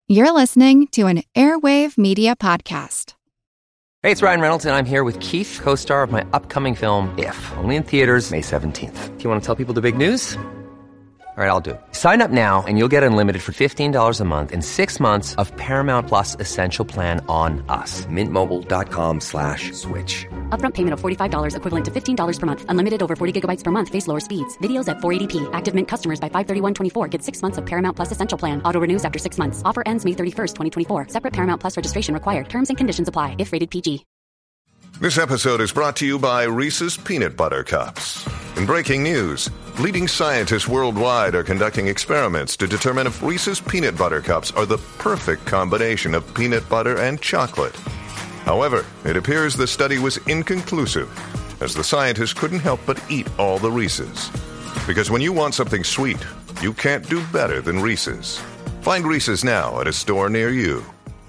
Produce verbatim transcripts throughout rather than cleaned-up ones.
You're listening to an Airwave Media Podcast. Hey, it's Ryan Reynolds, and I'm here with Keith, co-star of my upcoming film, If, only in theaters May seventeenth. Do you want to tell people the big news? All right, I'll do it. Sign up now and you'll get unlimited for fifteen dollars a month and six months of Paramount Plus Essential Plan on us. Mint Mobile dot com slash switch. Upfront payment of forty-five dollars equivalent to fifteen dollars per month. Unlimited over forty gigabytes per month. Face lower speeds. Videos at four eighty p. Active Mint customers by five thirty-one twenty-four get six months of Paramount Plus Essential Plan. Auto renews after six months. Offer ends May thirty-first, twenty twenty-four. Separate Paramount Plus registration required. Terms and conditions apply if rated P G. This episode is brought to you by Reese's Peanut Butter Cups. In breaking news, leading scientists worldwide are conducting experiments to determine if Reese's Peanut Butter Cups are the perfect combination of peanut butter and chocolate. However, it appears the study was inconclusive, as the scientists couldn't help but eat all the Reese's. Because when you want something sweet, you can't do better than Reese's. Find Reese's now at a store near you.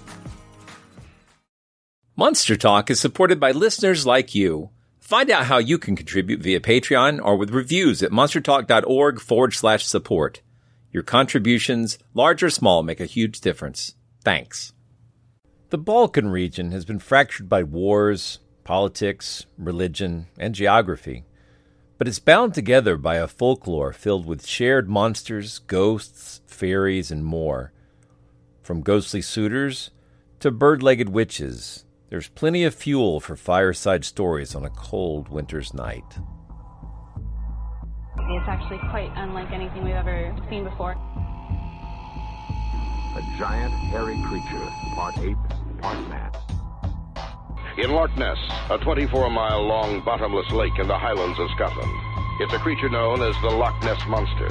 Monster Talk is supported by listeners like you. Find out how you can contribute via Patreon or with reviews at monstertalk.org forward slash support. Your contributions, large or small, make a huge difference. Thanks. The Balkan region has been fractured by wars, politics, religion, and geography. But it's bound together by a folklore filled with shared monsters, ghosts, fairies, and more. From ghostly suitors to bird-legged witches, there's plenty of fuel for fireside stories on a cold winter's night. It's actually quite unlike anything we've ever seen before. A giant, hairy creature, part ape, part man. In Loch Ness, a twenty-four mile long bottomless lake in the Highlands of Scotland. It's a creature known as the Loch Ness Monster.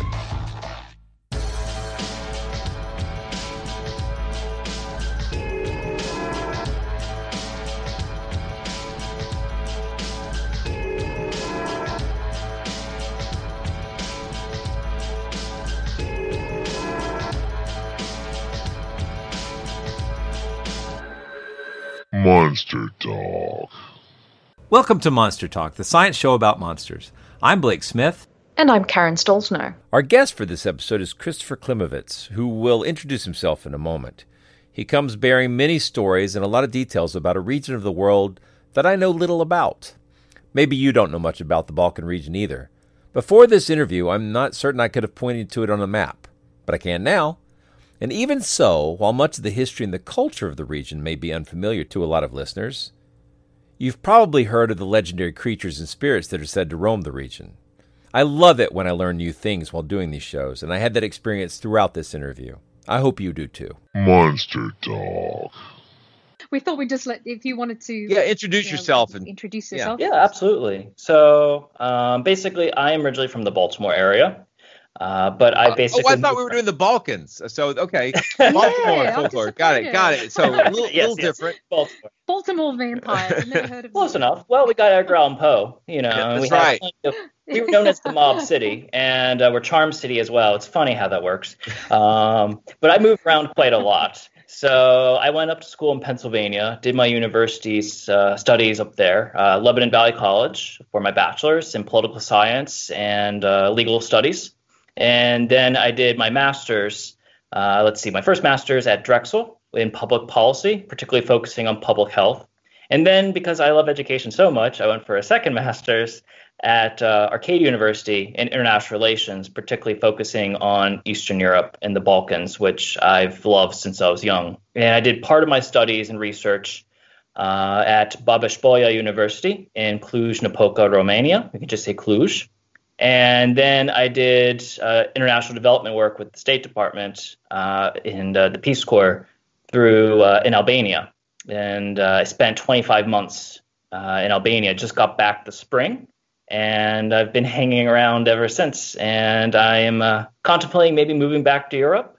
Monster Talk. Welcome to Monster Talk, the science show about monsters. I'm Blake Smith. And I'm Karen Stolzno. Our guest for this episode is Christopher Klimovitz, who will introduce himself in a moment. He comes bearing many stories and a lot of details about a region of the world that I know little about. Maybe you don't know much about the Balkan region either. Before this interview, I'm not certain I could have pointed to it on a map, but I can now. And even so, while much of the history and the culture of the region may be unfamiliar to a lot of listeners, you've probably heard of the legendary creatures and spirits that are said to roam the region. I love it when I learn new things while doing these shows, and I had that experience throughout this interview. I hope you do too. Monster Talk. We thought we'd just let, if you wanted to... Yeah, introduce you know, yourself. and Introduce yourself. Yeah, yeah absolutely. So, um, basically, I am originally from the Baltimore area. Uh, but I basically. Oh, I thought we were doing the Balkans. So, okay. Baltimore yeah, folklore. Got it. Got it. So, a little, yes, little yes. different. Baltimore. Baltimore vampires. I've never heard of Close them. enough. Well, we got Edgar Allan Poe, you know. Yeah, and that's we right. Had, we were known as the Mob City, and uh, we're Charm City as well. It's funny how that works. Um, but I moved around quite a lot. So I went up to school in Pennsylvania, did my university's uh, studies up there, uh, Lebanon Valley College for my bachelor's in political science and uh, legal studies. And then I did my master's, uh, let's see, my first master's at Drexel in public policy, particularly focusing on public health. And then because I love education so much, I went for a second master's at uh, Arcadia University in international relations, particularly focusing on Eastern Europe and the Balkans, which I've loved since I was young. And I did part of my studies and research uh, at Babeș Bolyai University in Cluj-Napoca, Romania. We can just say Cluj. And then I did uh, international development work with the State Department uh, and uh, the Peace Corps through uh, in Albania. And uh, I spent twenty-five months uh, in Albania, just got back this spring. And I've been hanging around ever since. And I am uh, contemplating maybe moving back to Europe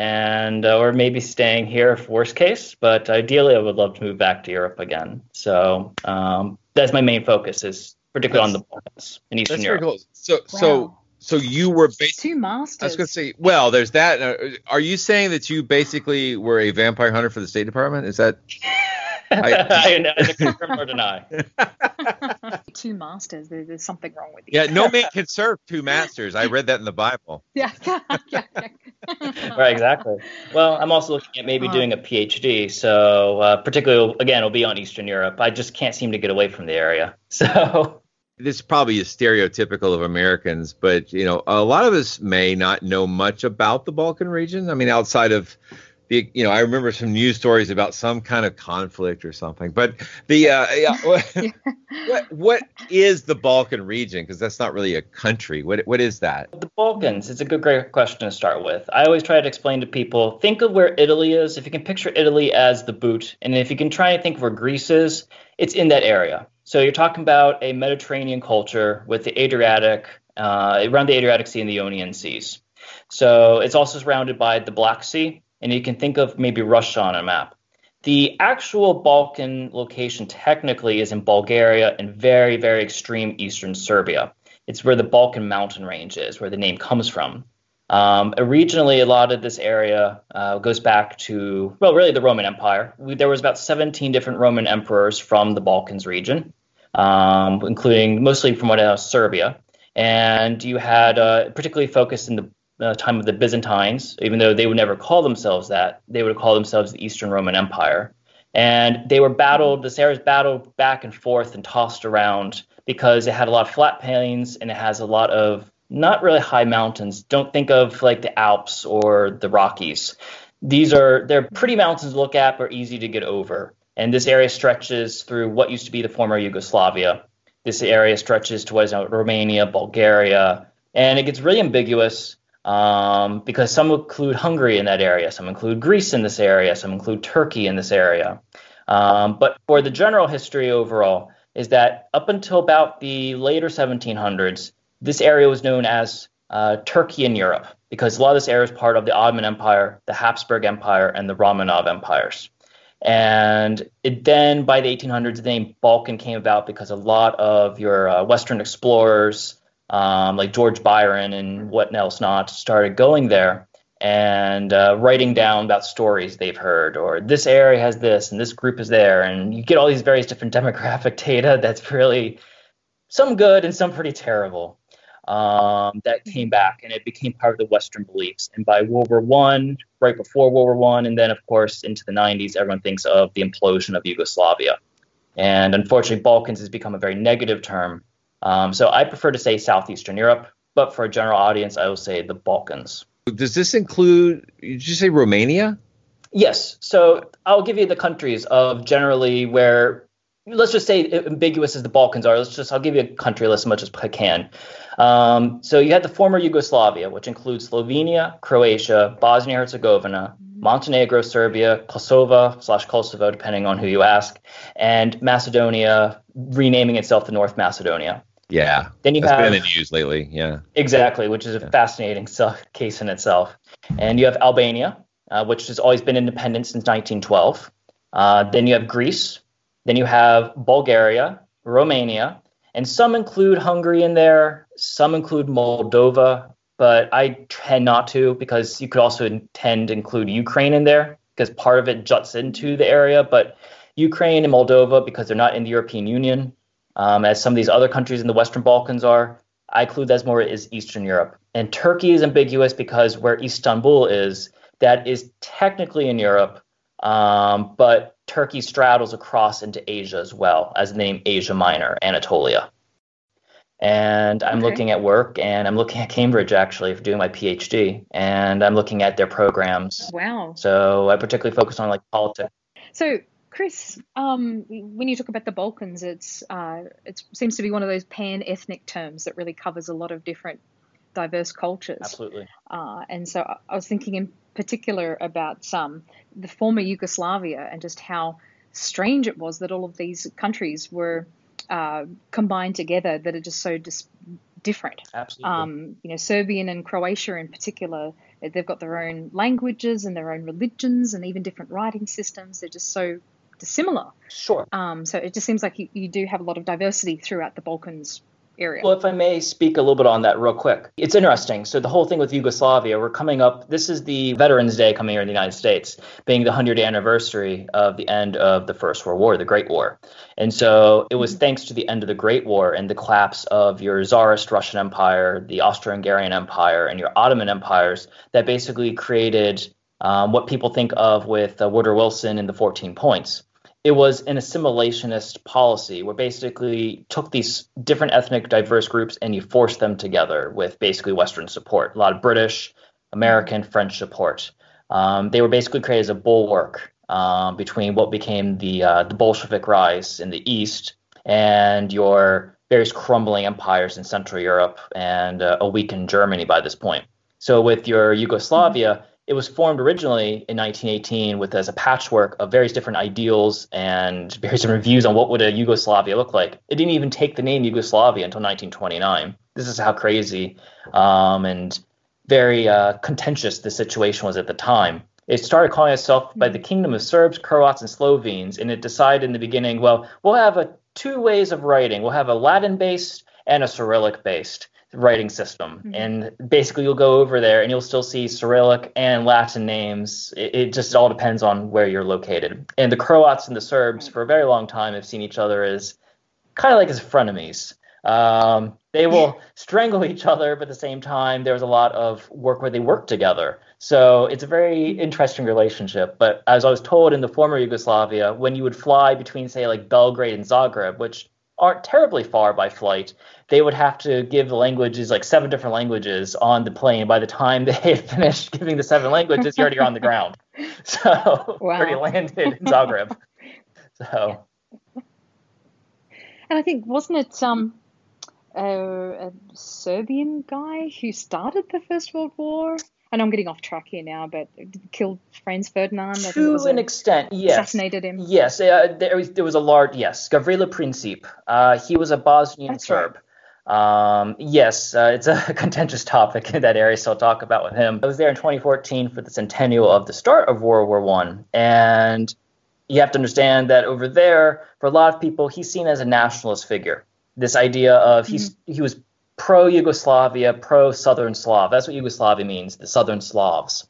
and uh, or maybe staying here if worst case. But ideally, I would love to move back to Europe again. So um, that's my main focus is particularly that's, on the Balkans in Eastern that's Europe. Very cool. So, Wow. so, so you were basically. Two masters. I was going to say, well, there's that. Uh, are you saying that you basically were a vampire hunter for the State Department? Is that? I, I, I confirm or deny. two masters. There, there's something wrong with you. Yeah, no man can serve two masters. I read that in the Bible. Yeah, yeah, yeah. Right, exactly. Well, I'm also looking at maybe doing a PhD. So uh, particularly, again, it'll be on Eastern Europe. I just can't seem to get away from the area. So this probably is stereotypical of Americans, but, you know, a lot of us may not know much about the Balkan region. I mean, outside of the, you know, I remember some news stories about some kind of conflict or something. But the uh, yeah, what, what what is the Balkan region? Because that's not really a country. What what is that? The Balkans. It's a good, great question to start with. I always try to explain to people, think of where Italy is. If you can picture Italy as the boot, and if you can try and think of where Greece is, it's in that area. So you're talking about a Mediterranean culture with the Adriatic, uh, around the Adriatic Sea and the Ionian Seas. So it's also surrounded by the Black Sea. And you can think of maybe Russia on a map. The actual Balkan location technically is in Bulgaria and very, very extreme eastern Serbia. It's where the Balkan mountain range is, where the name comes from. Um, originally, a lot of this area uh, goes back to, well, really the Roman Empire. We, there was about seventeen different Roman emperors from the Balkans region, um, including mostly from what else, Serbia. And you had uh, particularly focused in the Uh, time of the Byzantines, even though they would never call themselves that, they would call themselves the Eastern Roman Empire. And they were battled, this area is battled back and forth and tossed around because it had a lot of flat plains and it has a lot of not really high mountains. Don't think of like the Alps or the Rockies. These are, they're pretty mountains to look at, but easy to get over. And this area stretches through what used to be the former Yugoslavia. This area stretches to what is now Romania, Bulgaria, and it gets really ambiguous. Um, because some include Hungary in that area, some include Greece in this area, some include Turkey in this area. Um, but for the general history overall is that up until about the later seventeen hundreds, this area was known as uh, Turkey in Europe, because a lot of this area is part of the Ottoman Empire, the Habsburg Empire, and the Romanov empires. And it, then by the eighteen hundreds, the name Balkan came about because a lot of your uh, Western explorers, Um, like George Byron and what else not, started going there and uh, writing down about stories they've heard, or this area has this and this group is there. And you get all these various different demographic data that's really some good and some pretty terrible um, that came back, and it became part of the Western beliefs. And by World War One, right before World War One, and then, of course, into the nineties, everyone thinks of the implosion of Yugoslavia. And unfortunately, Balkans has become a very negative term. Um, so I prefer to say Southeastern Europe, but for a general audience, I will say the Balkans. Does this include, did you say Romania? Yes. So I'll give you the countries of generally where, let's just say ambiguous as the Balkans are. Let's just, I'll give you a country list as much as I can. Um, so you had the former Yugoslavia, which includes Slovenia, Croatia, Bosnia-Herzegovina, Montenegro, Serbia, Kosovo slash Kosovo, depending on who you ask, and Macedonia, renaming itself the North Macedonia. Yeah, then you that's have been in the news lately. Yeah, exactly, which is a yeah. fascinating case in itself. And you have Albania, uh, which has always been independent since nineteen twelve. Uh, then you have Greece. Then you have Bulgaria, Romania, and some include Hungary in there. Some include Moldova, but I tend not to, because you could also tend to include Ukraine in there because part of it juts into the area. But Ukraine and Moldova, because they're not in the European Union, Um, as some of these other countries in the Western Balkans are, I include that as more as Eastern Europe. And Turkey is ambiguous because where Istanbul is, that is technically in Europe, um, but Turkey straddles across into Asia as well, as the name Asia Minor, Anatolia. And I'm okay. looking at work, and I'm looking at Cambridge, actually, for doing my PhD, and I'm looking at their programs. Wow. So I particularly focus on like politics. So Chris, um, when you talk about the Balkans, it's uh, it seems to be one of those pan-ethnic terms that really covers a lot of different diverse cultures. Absolutely. Uh, and so I was thinking in particular about um, the former Yugoslavia and just how strange it was that all of these countries were uh, combined together, that are just so dis- different. Absolutely. Um, you know, Serbian and Croatia in particular, they've got their own languages and their own religions and even different writing systems. They're just so dissimilar. Sure. Um, so it just seems like you, you do have a lot of diversity throughout the Balkans area. Well, if I may speak a little bit on that real quick. It's interesting. So the whole thing with Yugoslavia, we're coming up, this is the Veterans Day coming here in the United States, being the hundredth anniversary of the end of the First World War, the Great War. And so it was thanks to the end of the Great War and the collapse of your Tsarist Russian Empire, the Austro-Hungarian Empire, and your Ottoman empires that basically created um, what people think of with uh, Woodrow Wilson and the fourteen points. It was an assimilationist policy where basically took these different ethnic diverse groups and you forced them together with basically Western support, a lot of British, American, French support. Um, they were basically created as a bulwark um, between what became the uh, the Bolshevik rise in the East and your various crumbling empires in Central Europe and uh, a weakened Germany by this point. So with your Yugoslavia, it was formed originally in nineteen eighteen with as a patchwork of various different ideals and various different views on what would a Yugoslavia look like. It didn't even take the name Yugoslavia until nineteen twenty-nine. This is how crazy um, and very uh, contentious the situation was at the time. It started calling itself by the Kingdom of Serbs, Croats, and Slovenes, and it decided in the beginning, well, we'll have a two ways of writing. We'll have a Latin-based and a Cyrillic-based writing system. Mm-hmm. And basically you'll go over there and you'll still see Cyrillic and Latin names. It, it just all depends on where you're located. And the Croats and the Serbs for a very long time have seen each other as kind of like as frenemies. Um, they will strangle each other, but at the same time, there was a lot of work where they worked together. So it's a very interesting relationship. But as I was told in the former Yugoslavia, when you would fly between, say, like Belgrade and Zagreb, which aren't terribly far by flight, they would have to give the languages, like seven different languages on the plane. By the time they had finished giving the seven languages, you're already on the ground. So wow. already landed in Zagreb. So, and I think, wasn't it um, a, a Serbian guy who started the First World War? I know I'm getting off track here now, but killed Franz Ferdinand. I to an a, extent, yes. Assassinated him. Yes, uh, there, was, there was a large, yes, Gavrilo Princip. Uh, he was a Bosnian That's Serb. Right. Um, yes, uh, it's a contentious topic in that area, so I'll talk about with him. I was there in twenty fourteen for the centennial of the start of World War One, and you have to understand that over there, for a lot of people, he's seen as a nationalist figure. This idea of mm-hmm. he's he was pro-Yugoslavia, pro-Southern Slav. That's what Yugoslavia means, the Southern Slavs.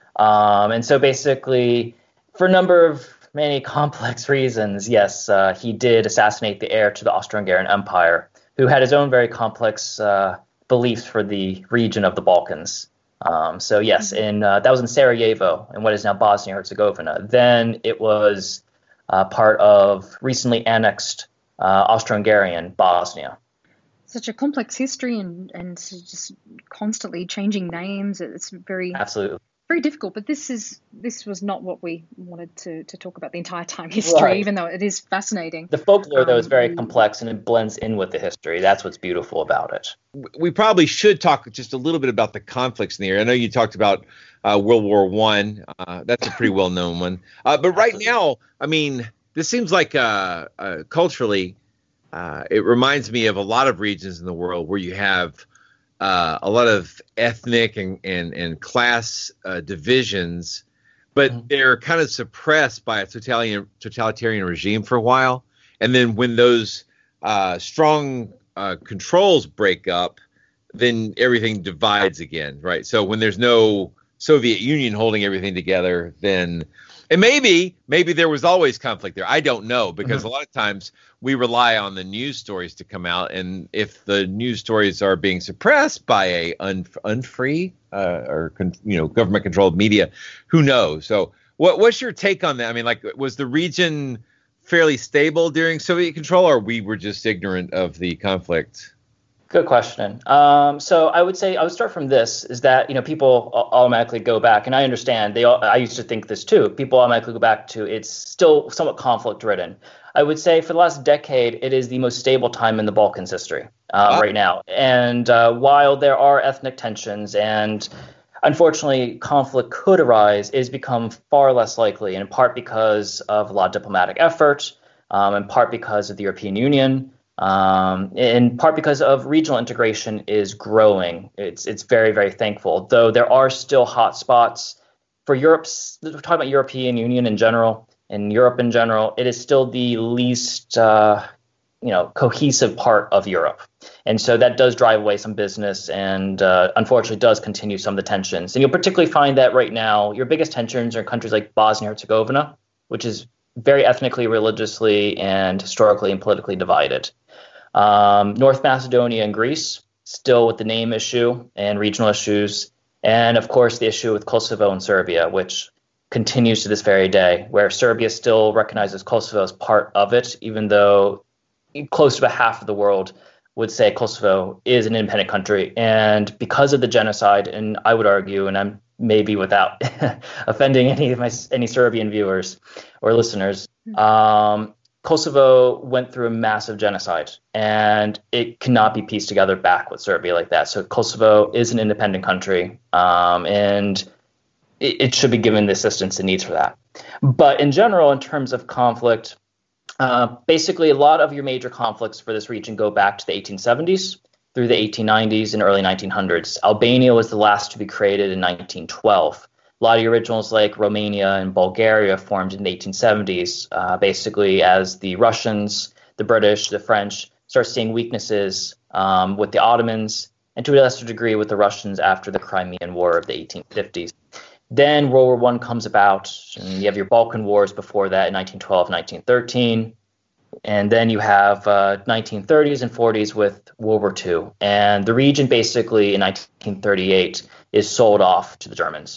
Um, and so basically, for a number of many complex reasons, yes, uh, he did assassinate the heir to the Austro-Hungarian Empire, who had his own very complex uh, beliefs for the region of the Balkans. Um, so yes, in uh, that was in Sarajevo, in what is now Bosnia-Herzegovina. Then it was uh, part of recently annexed uh, Austro-Hungarian Bosnia. Such a complex history and, and just constantly changing names. It's very absolutely very difficult. But this is this was not what we wanted to, to talk about the entire time history, right. Even though it is fascinating. The folklore, um, though, is very complex and it blends in with the history. That's what's beautiful about it. We probably should talk just a little bit about the conflicts in the area. I know you talked about uh, World War One. Uh, that's a pretty well known one. Uh, but right absolutely. now, I mean, this seems like uh, uh, culturally. Uh, it reminds me of a lot of regions in the world where you have uh, a lot of ethnic and, and, and class uh, divisions, but mm-hmm. they're kind of suppressed by a totalitarian, totalitarian regime for a while. And then when those uh, strong uh, controls break up, then everything divides again, right? So when there's no Soviet Union holding everything together, then and maybe maybe there was always conflict there. I don't know, because mm-hmm. a lot of times we rely on the news stories to come out. And if the news stories are being suppressed by a un, unfree uh, or, con, you know, government controlled media, who knows? So what what's your take on that? I mean, like, was the region fairly stable during Soviet control, or we were just ignorant of the conflict? Good question. Um, so I would say I would start from this is that, you know, people automatically go back, and I understand they all, I used to think this too. People automatically go back to it's still somewhat conflict ridden. I would say for the last decade, it is the most stable time in the Balkans history uh, wow. right now. And uh, while there are ethnic tensions and unfortunately conflict could arise, it has become far less likely, and in part because of a lot of diplomatic effort, um, in part because of the European Union. Um, in part because of regional integration is growing. It's it's very, very thankful, though there are still hot spots for Europe's, we're talking about European Union in general, and Europe in general, it is still the least uh, you know, cohesive part of Europe. And so that does drive away some business and uh, unfortunately does continue some of the tensions. And you'll particularly find that right now, your biggest tensions are in countries like Bosnia and Herzegovina, which is very ethnically, religiously, and historically and politically divided. Um, North Macedonia and Greece, still with the name issue and regional issues. And of course, the issue with Kosovo and Serbia, which continues to this very day, where Serbia still recognizes Kosovo as part of it, even though close to about half of the world would say Kosovo is an independent country. And because of the genocide, and I would argue, and I'm maybe without offending any of my any Serbian viewers or listeners, um, Kosovo went through a massive genocide, and it cannot be pieced together back with Serbia like that. So Kosovo is an independent country, um, and it, it should be given the assistance it needs for that. But in general, in terms of conflict, uh, basically a lot of your major conflicts for this region go back to the eighteen seventies through the eighteen nineties and early nineteen hundreds. Albania was the last to be created in nineteen twelve. A lot of the originals like Romania and Bulgaria formed in the eighteen seventies, uh, basically as the Russians, the British, the French start seeing weaknesses um, with the Ottomans, and to a lesser degree with the Russians after the Crimean War of the eighteen fifties. Then World War One comes about, and you have your Balkan Wars before that in nineteen twelve, nineteen thirteen. And then you have uh, nineteen thirties and forties with World War Two. And the region basically in nineteen thirty-eight is sold off to the Germans.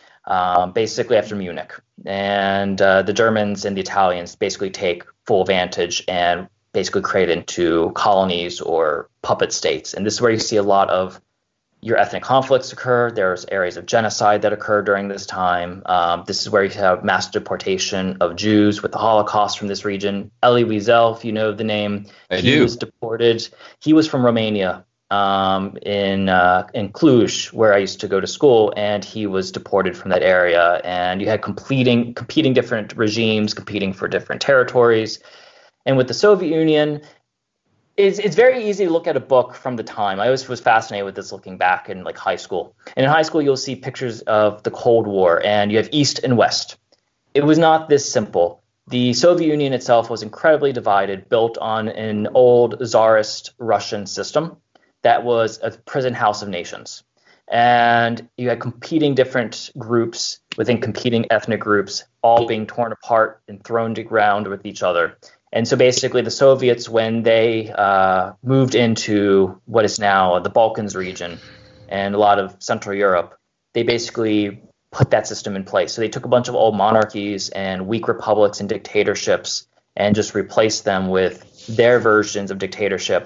Um, basically after Munich, and uh, the Germans and the Italians basically take full advantage and basically create into colonies or puppet states. And this is where you see a lot of your ethnic conflicts occur. There's areas of genocide that occur during this time. Um, this is where you have mass deportation of Jews with the Holocaust from this region. Elie Wiesel, if you know the name, I he do. was deported. He was from Romania. Um, in uh, in Cluj, where I used to go to school, and he was deported from that area. And you had competing competing different regimes competing for different territories. And with the Soviet Union, it's, it's very easy to look at a book from the time. I always was fascinated with this looking back in like high school. And in high school, you'll see pictures of the Cold War, and you have East and West. It was not this simple. The Soviet Union itself was incredibly divided, built on an old Tsarist Russian system that was a prison house of nations. And you had competing different groups within competing ethnic groups, all being torn apart and thrown to ground with each other. And so basically the Soviets, when they uh, moved into what is now the Balkans region and a lot of Central Europe, they basically put that system in place. So they took a bunch of old monarchies and weak republics and dictatorships and just replaced them with their versions of dictatorship.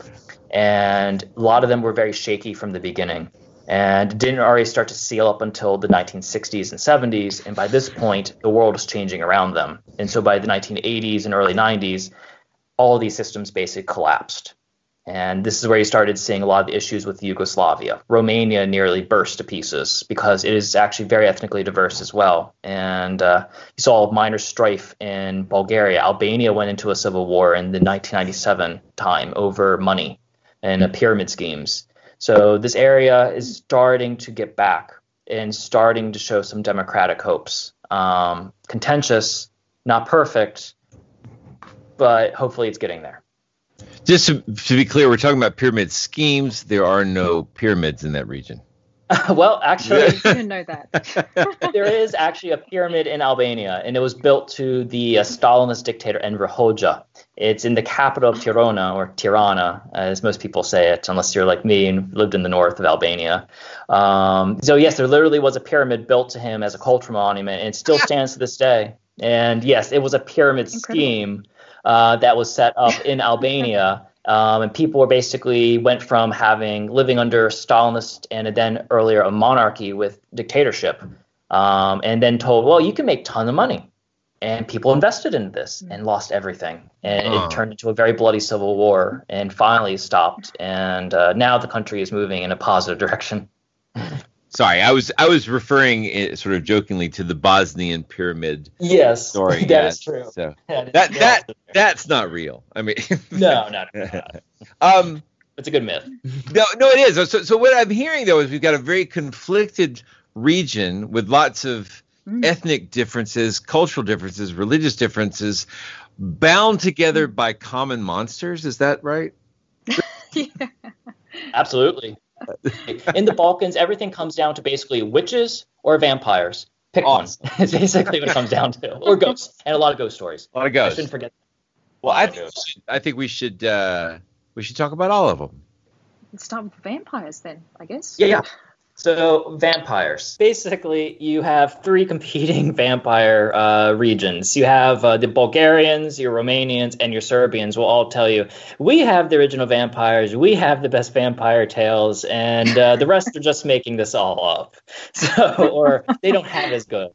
And a lot of them were very shaky from the beginning and didn't already start to seal up until the nineteen sixties and seventies. And by this point, the world was changing around them. And so by the nineteen eighties and early nineties, all of these systems basically collapsed. And this is where you started seeing a lot of the issues with Yugoslavia. Romania nearly burst to pieces because it is actually very ethnically diverse as well. And uh, you saw minor strife in Bulgaria. Albania went into a civil war in the nineteen ninety-seven time over money and uh, pyramid schemes. So this area is starting to get back and starting to show some democratic hopes. Um, contentious, not perfect, but hopefully it's getting there. Just to, to be clear, we're talking about pyramid schemes. There are no pyramids in that region. Well, actually, I didn't know that. There is actually a pyramid in Albania, and it was built to the uh, Stalinist dictator Enver Hoxha. It's in the capital of Tirana, or Tirana, as most people say it, unless you're like me and lived in the north of Albania. Um, so yes, there literally was a pyramid built to him as a cultural monument, and it still stands to this day. And yes, it was a pyramid Incredible. scheme uh, that was set up in Albania. Um, and people were basically went from having living under Stalinist and then earlier a monarchy with dictatorship, um, and then told, well, you can make tons of money. And people invested in this and lost everything. And Oh. it turned into a very bloody civil war and finally stopped. And uh, now the country is moving in a positive direction. Sorry, I was I was referring eh, sort of jokingly to the Bosnian pyramid Yes, story. that yeah, is true. So That is- that yeah, that also true. that's not real. I mean, No, no, no, no. um, It's a good myth. no, no, it is. So, so what I'm hearing though is we've got a very conflicted region with lots of mm. ethnic differences, cultural differences, religious differences, bound together by common monsters. Is that right? Yeah. Absolutely. In the Balkans, everything comes down to basically witches or vampires. Pick awesome. one. It's basically what it comes down to. Or ghosts. And a lot of ghost stories. A lot of ghosts. I shouldn't forget. Well, I think, we should, I think we should uh, we should talk about all of them. Let's start with vampires then, I guess. Yeah, yeah. So vampires. Basically, you have three competing vampire uh, regions. You have uh, the Bulgarians, your Romanians, and your Serbians will all tell you, we have the original vampires, we have the best vampire tales, and uh, the rest are just making this all up. So, or they don't have as good.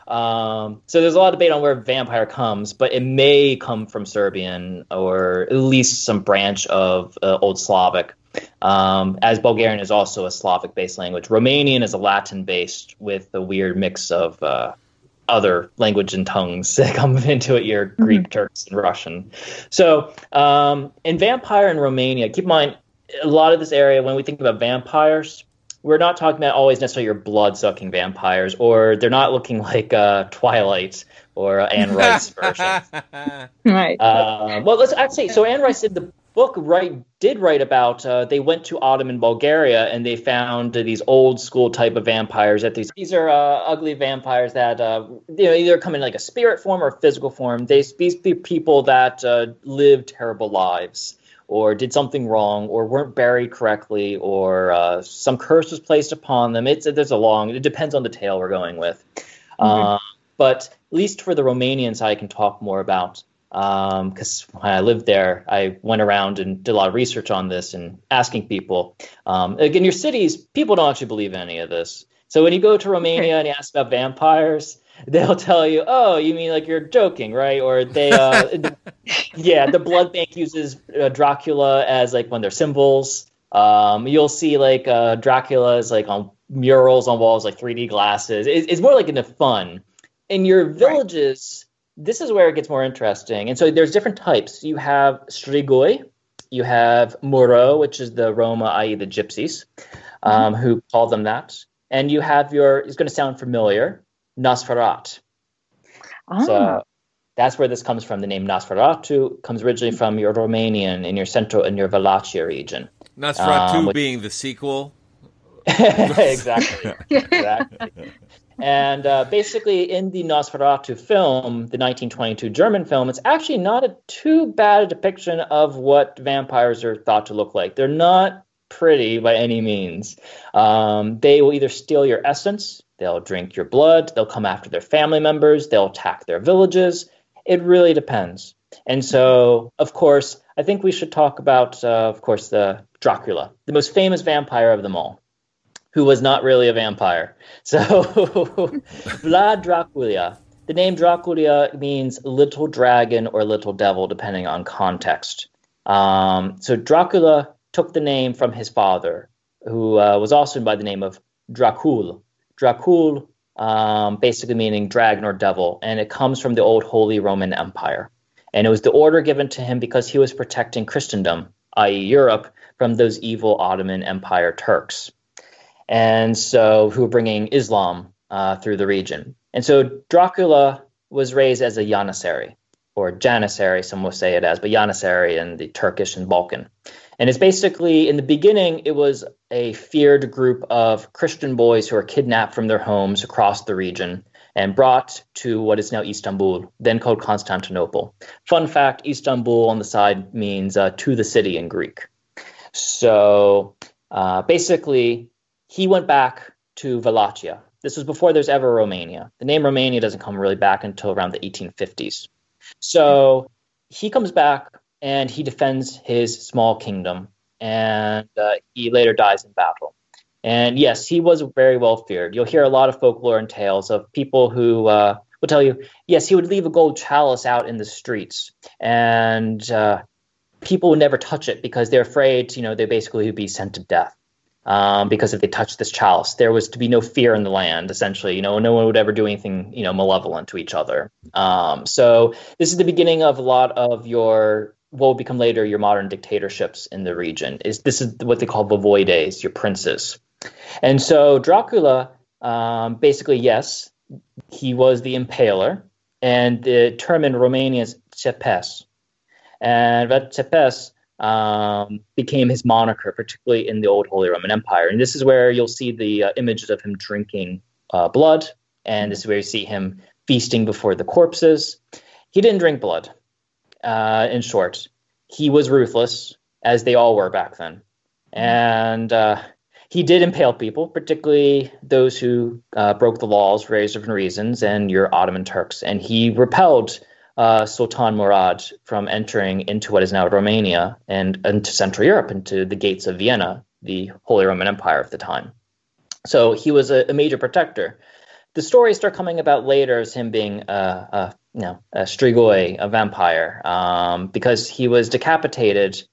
Um, so there's a lot of debate on where vampire comes, but it may come from Serbian or at least some branch of uh, Old Slavic. Um, as Bulgarian is also a Slavic-based language. Romanian is a Latin-based with a weird mix of uh, other language and tongues that come into it, your Greek, mm-hmm. Turks, and Russian. So um, in vampire in Romania, keep in mind, a lot of this area, when we think about vampires, we're not talking about always necessarily your blood-sucking vampires, or they're not looking like uh, Twilight or uh, Anne Rice version. Right. Uh, well, let's actually, so Anne Rice did the book right did write about uh, they went to Ottoman Bulgaria and they found uh, these old school type of vampires. That these these are uh, ugly vampires that uh, you know either come in like a spirit form or physical form. They these people that uh, lived terrible lives or did something wrong or weren't buried correctly or uh, some curse was placed upon them. It's there's a long. It depends on the tale we're going with, mm-hmm. uh, but at least for the Romanians, I can talk more about. Because um, when I lived there, I went around and did a lot of research on this and asking people. Um, like in your cities, people don't actually believe any of this. So when you go to Romania and you ask about vampires, they'll tell you, "Oh, you mean like you're joking, right?" Or they, uh, the, yeah, the blood bank uses uh, Dracula as like one of their symbols. Um, you'll see like uh, Dracula is like on murals on walls, like three D glasses. It, it's more like in the fun. In your villages. Right. This is where it gets more interesting. And so there's different types. You have Strigoi, you have Muro, which is the Roma, that is the gypsies, um, mm-hmm. who call them that. And you have your, it's going to sound familiar, Nosferatu. Ah. So that's where this comes from. The name Nosferatu comes originally from your Romanian in your Central and your Wallachia region. Nosferatu um, which, being the sequel. Exactly. Exactly. And uh, basically, in the Nosferatu film, the nineteen twenty-two German film, it's actually not a too bad a depiction of what vampires are thought to look like. They're not pretty by any means. Um, they will either steal your essence, they'll drink your blood, they'll come after their family members, they'll attack their villages. It really depends. And so, of course, I think we should talk about, uh, of course, the Dracula, the most famous vampire of them all, who was not really a vampire. So Vlad Dracula. The name Dracula means little dragon or little devil, depending on context. Um, so Dracula took the name from his father, who uh, was also by the name of Dracul. Dracul, um, basically meaning dragon or devil, and it comes from the old Holy Roman Empire. And it was the order given to him because he was protecting Christendom, that is. Europe, from those evil Ottoman Empire Turks. And so who were bringing Islam uh, through the region. And so Dracula was raised as a Janissary, or Janissary, some will say it as, but Janissary in the Turkish and Balkan. And it's basically, in the beginning, it was a feared group of Christian boys who were kidnapped from their homes across the region and brought to what is now Istanbul, then called Constantinople. Fun fact, Istanbul on the side means uh, to the city in Greek. So uh, basically, he went back to Wallachia. This was before there's ever Romania. The name Romania doesn't come really back until around the eighteen fifties. So he comes back and he defends his small kingdom, and uh, he later dies in battle. And yes, he was very well feared. You'll hear a lot of folklore and tales of people who uh, will tell you, yes, he would leave a gold chalice out in the streets, and uh, people would never touch it because they're afraid, you know, they basically would be sent to death. Um, because if they touched this chalice, there was to be no fear in the land, essentially. You know, no one would ever do anything, you know, malevolent to each other. Um, so this is the beginning of a lot of your, what will become later your modern dictatorships in the region. Is This is what they call voivodes, your princes. And so Dracula, um, basically, yes, he was the impaler, and the term in Romanian is Țepes. And that Țepes um, became his moniker, particularly in the old Holy Roman Empire. And this is where you'll see the uh, images of him drinking uh, blood, and this is where you see him feasting before the corpses. He didn't drink blood, uh, in short. He was ruthless, as they all were back then. And uh, he did impale people, particularly those who uh, broke the laws for various different reasons, and your Ottoman Turks. And he repelled uh, Sultan Murad from entering into what is now Romania and into Central Europe, into the gates of Vienna, the Holy Roman Empire of the time. So he was a, a major protector. The stories start coming about later as him being a, a you know a strigoi, a vampire, um, because he was decapitated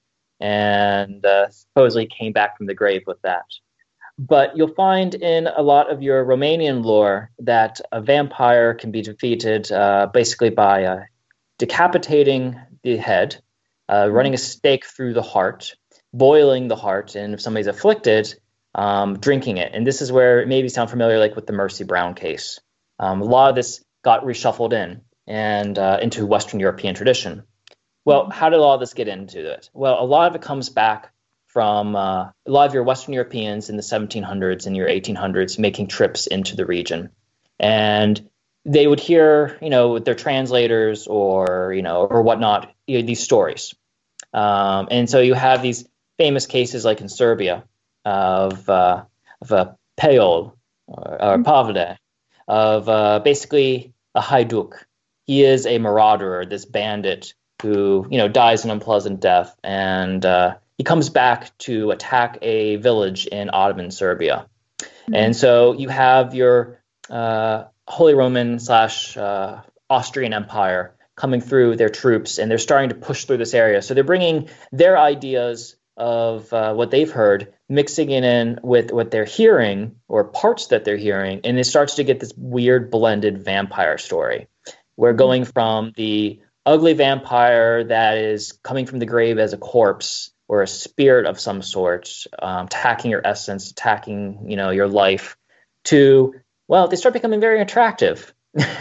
and uh, supposedly came back from the grave with that. But you'll find in a lot of your Romanian lore that a vampire can be defeated uh, basically by uh, decapitating the head, uh, running a stake through the heart, boiling the heart, and if somebody's afflicted, um, drinking it. And this is where it maybe sound familiar, like with the Mercy Brown case. Um, a lot of this got reshuffled in and uh, into Western European tradition. Well, how did all this get into it? Well, a lot of it comes back from uh, a lot of your Western Europeans in the seventeen hundreds and your eighteen hundreds making trips into the region. And they would hear, you know, with their translators or, you know, or whatnot, you know, these stories. Um, and so you have these famous cases like in Serbia of, uh, of a Pejol or, or Pavle, of uh, basically a Hajduk. He is a marauder, this bandit who, you know, dies an unpleasant death, and uh, he comes back to attack a village in Ottoman Serbia. Mm-hmm. And so you have your uh, Holy Roman slash uh, Austrian Empire coming through their troops, and they're starting to push through this area. So they're bringing their ideas of uh, what they've heard, mixing it in with what they're hearing or parts that they're hearing, and it starts to get this weird blended vampire story. We're going from the ugly vampire that is coming from the grave as a corpse or a spirit of some sort, um, attacking your essence, attacking, you know, your life, to, well, they start becoming very attractive.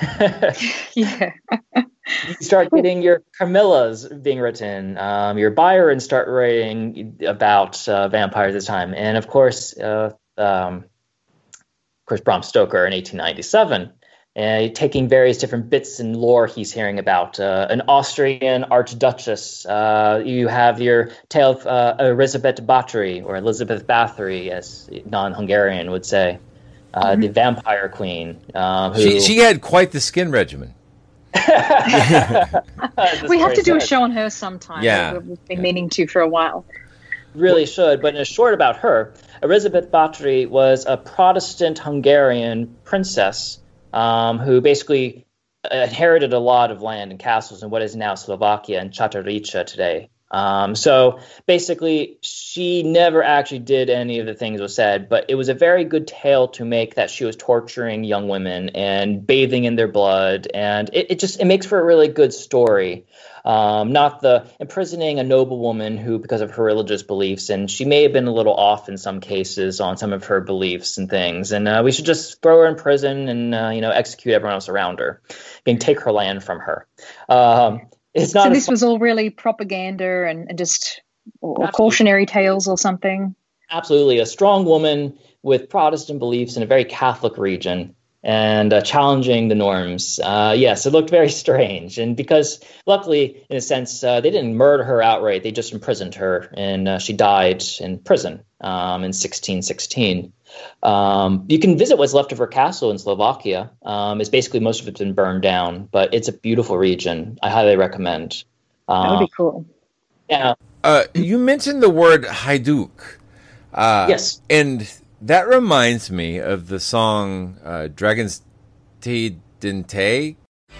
Yeah. You start getting your Camillas being written, um, your Byron start writing about uh, vampires at the time, and of course, uh, um, of course, Bram Stoker in eighteen ninety-seven. Uh, taking various different bits and lore he's hearing about. Uh, an Austrian archduchess. Uh, you have your tale of uh, Elizabeth Bathory, or Elizabeth Bathory, as non-Hungarian would say. Uh, mm-hmm. The vampire queen. Um, who... she, she had quite the skin regimen. We have to do a show on her sometime. Yeah. We've been meaning to for a while. Really should. But in a short about her, Elizabeth Bathory was a Protestant Hungarian princess Um, who basically inherited a lot of land and castles in what is now Slovakia and Čatorica today. Um, so basically, she never actually did any of the things that was said, but it was a very good tale to make that she was torturing young women and bathing in their blood, and it, it just it makes for a really good story. Um, not the imprisoning a noble woman who, because of her religious beliefs, and she may have been a little off in some cases on some of her beliefs and things, and uh, we should just throw her in prison and uh, you know execute everyone else around her, and take her land from her. Um, it's not. So this was all really propaganda and, and just or cautionary tales or something. Absolutely, a strong woman with Protestant beliefs in a very Catholic region. And uh, challenging the norms. Uh, yes, it looked very strange. And because, luckily, in a sense, uh, they didn't murder her outright. They just imprisoned her, and uh, she died in prison um, in sixteen sixteen. Um, you can visit what's left of her castle in Slovakia. Um, it's basically, most of it's been burned down, but it's a beautiful region. I highly recommend. Uh, that would be cool. Yeah. Uh, you mentioned the word Hajduk. Uh, yes. And that reminds me of the song uh, Dragon's Teeth Dinte.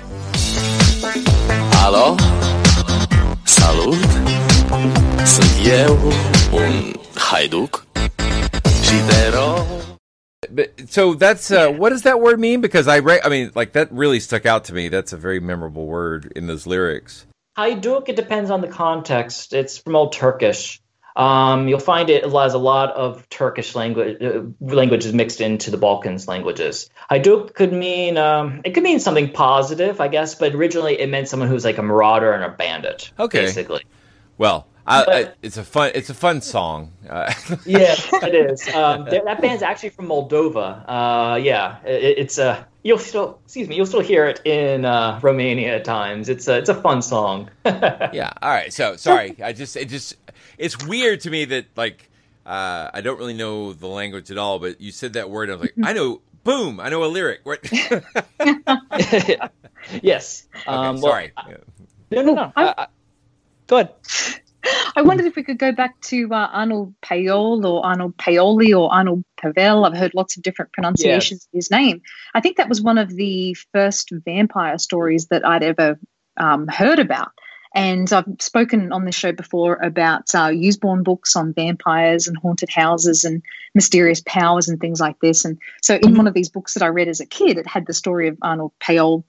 Alo? Salut? Sunt eu, un hajduk. Și te rog. But, so that's uh, what does that word mean? Because I, re- I mean, like that really stuck out to me. That's a very memorable word in those lyrics. Hajduk, it depends on the context. It's from Old Turkish. Um, you'll find it has a lot of Turkish language uh, languages mixed into the Balkans languages. Hayduk could mean um, it could mean something positive, I guess, but originally it meant someone who's like a marauder and a bandit. Okay, basically. Well, I, but, I, it's a fun it's a fun song. Uh. Yeah, it is. Um, that band's actually from Moldova. Uh, yeah, it, it's a uh, you'll still excuse me you'll still hear it in uh, Romania at times. It's a it's a fun song. Yeah. All right. So sorry, I just it just. It's weird to me that, like, uh, I don't really know the language at all, but you said that word, and I was like, I know, boom, I know a lyric. Yes. Okay, um, sorry. Well, no, no, no. I, I, go ahead. I wondered if we could go back to uh, Arnold Payol or Arnold Paoli or Arnold Pavel. I've heard lots of different pronunciations yes. of his name. I think that was one of the first vampire stories that I'd ever um, heard about. And I've spoken on this show before about uh, Usborne books on vampires and haunted houses and mysterious powers and things like this. And so in one of these books that I read as a kid, it had the story of Arnold Payol.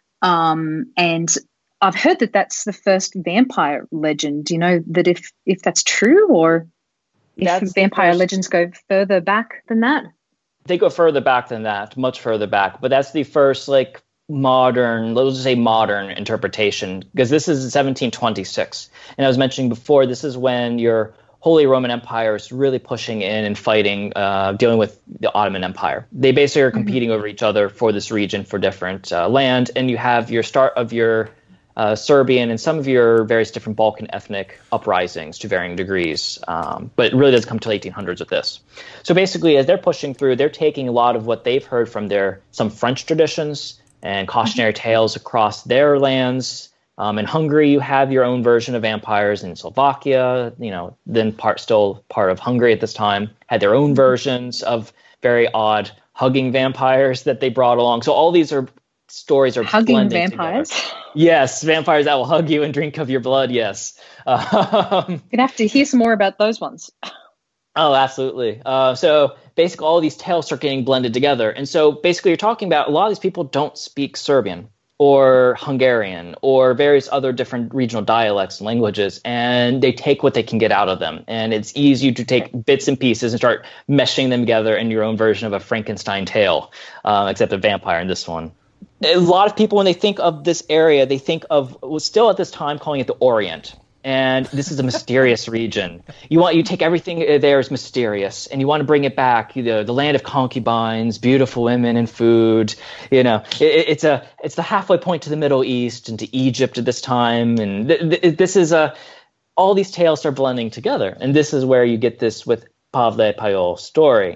Um, and I've heard that that's the first vampire legend. Do you know that if, if that's true, or if that's vampire first... legends go further back than that? They go further back than that, much further back. But that's the first, like, modern, let's just say modern interpretation, because this is seventeen twenty-six. And I was mentioning before, this is when your Holy Roman Empire is really pushing in and fighting, uh, dealing with the Ottoman Empire. They basically are competing mm-hmm. over each other for this region, for different uh, land. And you have your start of your uh, Serbian and some of your various different Balkan ethnic uprisings to varying degrees. Um, but it really does come to the eighteen hundreds with this. So basically, as they're pushing through, they're taking a lot of what they've heard from their some French traditions and cautionary tales across their lands. Um, in Hungary, you have your own version of vampires. In Slovakia, you know, then part still part of Hungary at this time, had their own versions of very odd hugging vampires that they brought along. So all these are stories are hugging vampires. Together. Yes, vampires that will hug you and drink of your blood. Yes, um, you're gonna have to hear some more about those ones. Oh, absolutely. Uh, so basically all these tales start getting blended together. And so basically you're talking about a lot of these people don't speak Serbian or Hungarian or various other different regional dialects and languages, and they take what they can get out of them. And it's easy to take bits and pieces and start meshing them together in your own version of a Frankenstein tale, uh, except a vampire in this one. A lot of people, when they think of this area, they think of, well, still at this time, calling it the Orient. And this is a mysterious region. You want you take everything there is mysterious, and you want to bring it back. You know, the land of concubines, beautiful women, and food. You know, it, it's a it's the halfway point to the Middle East and to Egypt at this time. And th- th- this is a all these tales are blending together, and this is where you get this with Pavle Payol's story.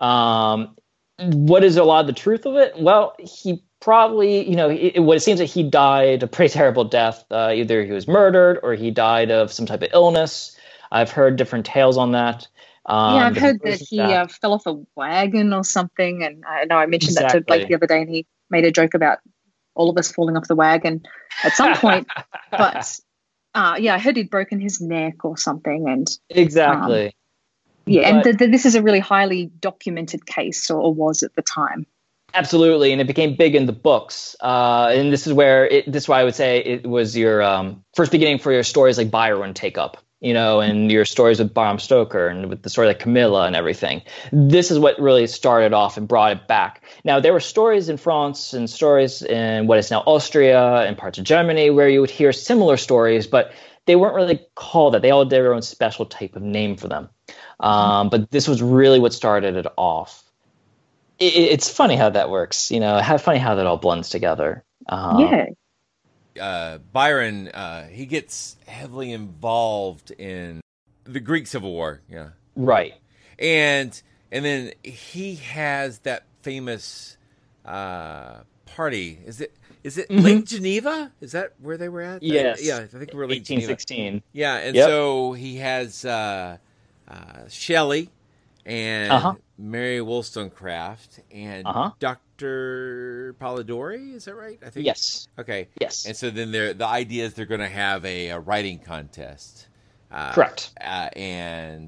Um, what is a lot of the truth of it? Well, he. Probably, you know, it, what it seems that he died a pretty terrible death. Uh, either he was murdered or he died of some type of illness. I've heard different tales on that. Um, yeah, I've heard that he uh, fell off a wagon or something. And I know I mentioned exactly. that to Blake the other day, and he made a joke about all of us falling off the wagon at some point. But uh, yeah, I heard he'd broken his neck or something. And exactly. Um, yeah, but, and the, the, this is a really highly documented case, or, or was at the time. Absolutely, and it became big in the books. Uh, and this is where it, this is why I would say it was your um, first beginning for your stories like Byron take up, you know, and your stories with Bram Stoker and with the story like Camilla and everything. This is what really started off and brought it back. Now, there were stories in France and stories in what is now Austria and parts of Germany where you would hear similar stories, but they weren't really called that. They all had their own special type of name for them. Um, but this was really what started it off. It's funny how that works, you know, how funny how that all blends together. Um, yeah. Uh, Byron, uh, he gets heavily involved in the Greek Civil War. Yeah. Right. And, and then he has that famous, uh, party. Is it, is it mm-hmm. Lake Geneva? Is that where they were at? Yes. Uh, yeah. I think we were Lake eighteen sixteen. Geneva. Yeah. And yep. so he has, uh, uh, Shelley and uh-huh. Mary Wollstonecraft and uh-huh. Doctor Polidori, is that right? I think yes. Okay. Yes. And so then the idea is they're going to have a, a writing contest. Uh, Correct. Uh, and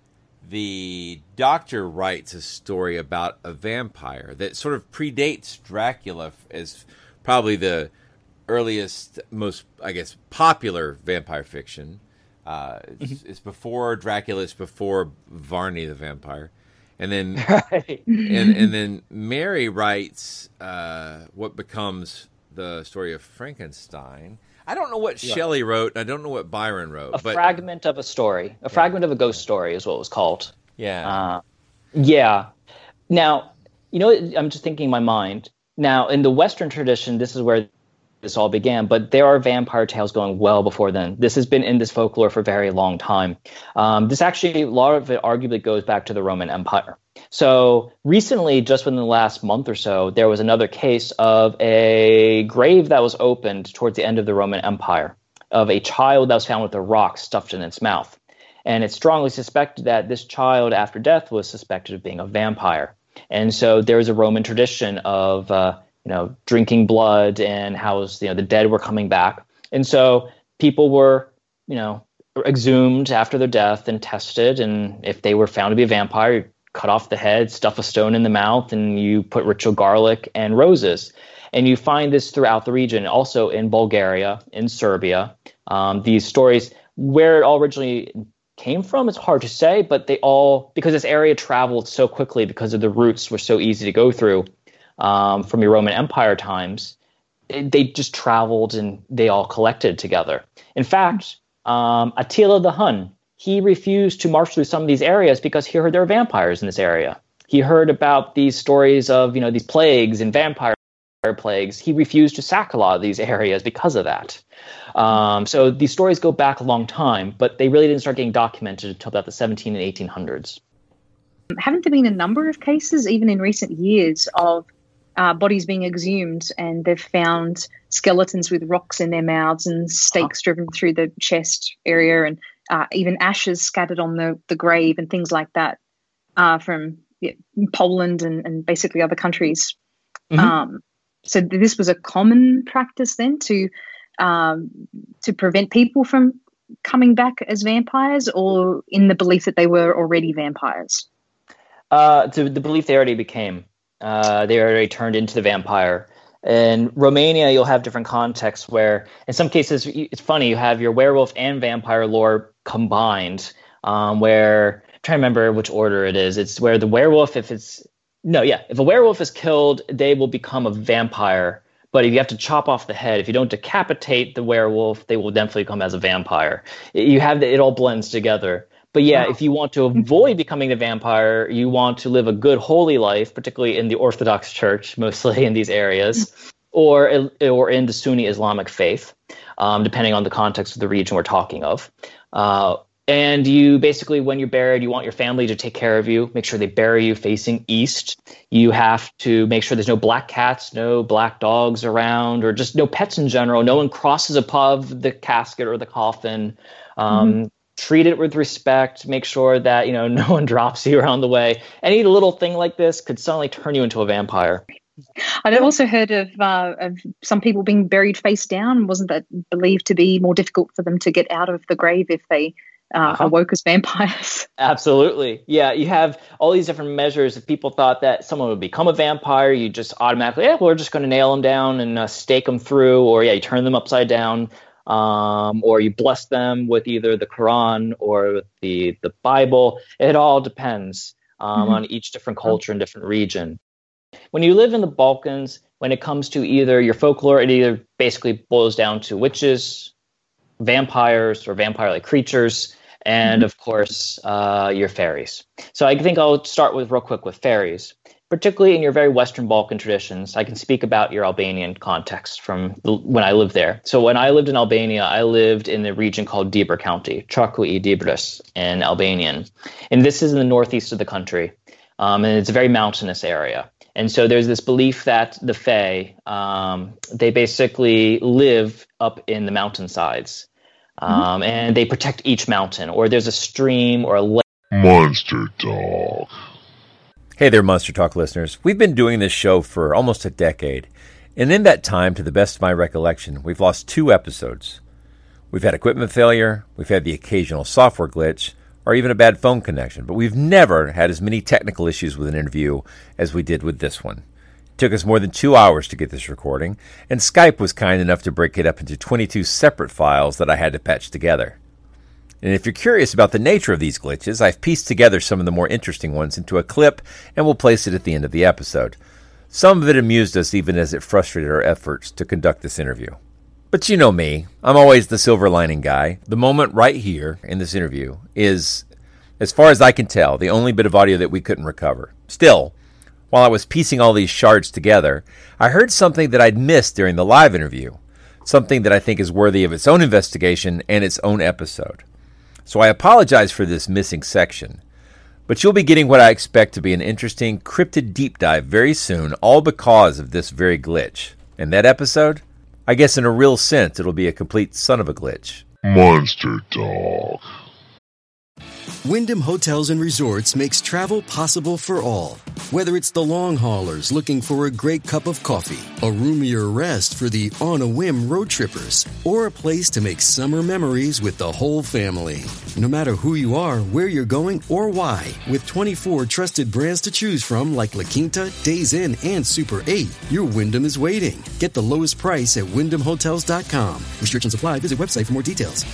the doctor writes a story about a vampire that sort of predates Dracula as probably the earliest, most, I guess, popular vampire fiction. Uh, it's, it's before Dracula. It's before Varney the vampire, and then right. and and then Mary writes uh, what becomes the story of Frankenstein. I don't know what yeah. Shelley wrote. I don't know what Byron wrote. A but, fragment of a story. A yeah. fragment of a ghost story is what it was called. Yeah. Uh, yeah. Now, you know, I'm just thinking in my mind. Now, in the Western tradition, this is where this all began, but there are vampire tales going well before then. This has been in this folklore for a very long time. Um, this actually, a lot of it arguably goes back to the Roman Empire. So recently, just within the last month or so, there was another case of a grave that was opened towards the end of the Roman Empire of a child that was found with a rock stuffed in its mouth. And it's strongly suspected that this child, after death, was suspected of being a vampire. And so there is a Roman tradition of uh, you know, drinking blood and how, you know, the dead were coming back. And so people were, you know, exhumed after their death and tested. And if they were found to be a vampire, you cut off the head, stuff a stone in the mouth, and you put ritual garlic and roses. And you find this throughout the region, also in Bulgaria, in Serbia. Um, these stories, where it all originally came from, it's hard to say, but they all, because this area traveled so quickly because of the routes were so easy to go through, Um, from your Roman Empire times, they just traveled and they all collected together. In fact, um, Attila the Hun, he refused to march through some of these areas because he heard there were vampires in this area. He heard about these stories of, you know, these plagues and vampire plagues. He refused to sack a lot of these areas because of that. Um, so these stories go back a long time, but they really didn't start getting documented until about the seventeen and eighteen hundreds. Haven't there been a number of cases, even in recent years, of Uh, bodies being exhumed, and they've found skeletons with rocks in their mouths and stakes oh. driven through the chest area, and uh, even ashes scattered on the, the grave and things like that uh, from yeah, Poland and, and basically other countries. Mm-hmm. Um, so this was a common practice then to um, to prevent people from coming back as vampires, or in the belief that they were already vampires? Uh, to the belief they already became. Uh, they already turned into the vampire. In Romania, you'll have different contexts where, in some cases, it's funny, you have your werewolf and vampire lore combined, um, where, I'm trying to remember which order it is. It's where the werewolf, if it's, no, yeah, if a werewolf is killed, they will become a vampire. But if you have to chop off the head, if you don't decapitate the werewolf, they will definitely come as a vampire. You have the, it all blends together. But yeah, if you want to avoid becoming a vampire, you want to live a good, holy life, particularly in the Orthodox Church, mostly in these areas, or or in the Sunni Islamic faith, um, depending on the context of the region we're talking of. Uh, and you basically, when you're buried, you want your family to take care of you, make sure they bury you facing east. You have to make sure there's no black cats, no black dogs around, or just no pets in general. No one crosses above the casket or the coffin. Um, mm-hmm. Treat it with respect. Make sure that, you know, no one drops you around the way. Any little thing like this could suddenly turn you into a vampire. I'd also heard of, uh, of some people being buried face down. Wasn't that believed to be more difficult for them to get out of the grave if they uh, uh-huh. awoke as vampires? Absolutely. Yeah, you have all these different measures. If people thought that someone would become a vampire, you just automatically, yeah, well, we're just going to nail them down and uh, stake them through, or yeah, you turn them upside down. Um, or you bless them with either the Quran or with the, the Bible. It all depends um, mm-hmm. on each different culture and different region. When you live in the Balkans, when it comes to either your folklore, it either basically boils down to witches, vampires, or vampire-like creatures, and mm-hmm. of course, uh, your fairies. So I think I'll start with real quick with fairies. Particularly in your very Western Balkan traditions, I can speak about your Albanian context from when I lived there. So when I lived in Albania, I lived in the region called Dibër County, Traku I Dibërës in Albanian. And this is in the northeast of the country, um, and it's a very mountainous area. And so there's this belief that the Fae, um, they basically live up in the mountainsides, um, mm-hmm. and they protect each mountain, or there's a stream or a lake. Monster Talk. Hey there, Monster Talk listeners. We've been doing this show for almost a decade, and in that time, to the best of my recollection, we've lost two episodes. We've had equipment failure, we've had the occasional software glitch, or even a bad phone connection, but we've never had as many technical issues with an interview as we did with this one. It took us more than two hours to get this recording, and Skype was kind enough to break it up into twenty-two separate files that I had to patch together. And if you're curious about the nature of these glitches, I've pieced together some of the more interesting ones into a clip, and we'll place it at the end of the episode. Some of it amused us even as it frustrated our efforts to conduct this interview. But you know me, I'm always the silver lining guy. The moment right here in this interview is, as far as I can tell, the only bit of audio that we couldn't recover. Still, while I was piecing all these shards together, I heard something that I'd missed during the live interview, something that I think is worthy of its own investigation and its own episode. So I apologize for this missing section, but you'll be getting what I expect to be an interesting cryptid deep dive very soon, all because of this very glitch. And that episode? I guess in a real sense, it'll be a complete son of a glitch. Monster Talk. Wyndham Hotels and Resorts makes travel possible for all. Whether it's the long haulers looking for a great cup of coffee, a roomier rest for the on-a-whim road trippers, or a place to make summer memories with the whole family. No matter who you are, where you're going, or why, with twenty-four trusted brands to choose from like La Quinta, Days Inn, and Super eight, your Wyndham is waiting. Get the lowest price at wyndham hotels dot com. Restrictions apply. Visit website for more details.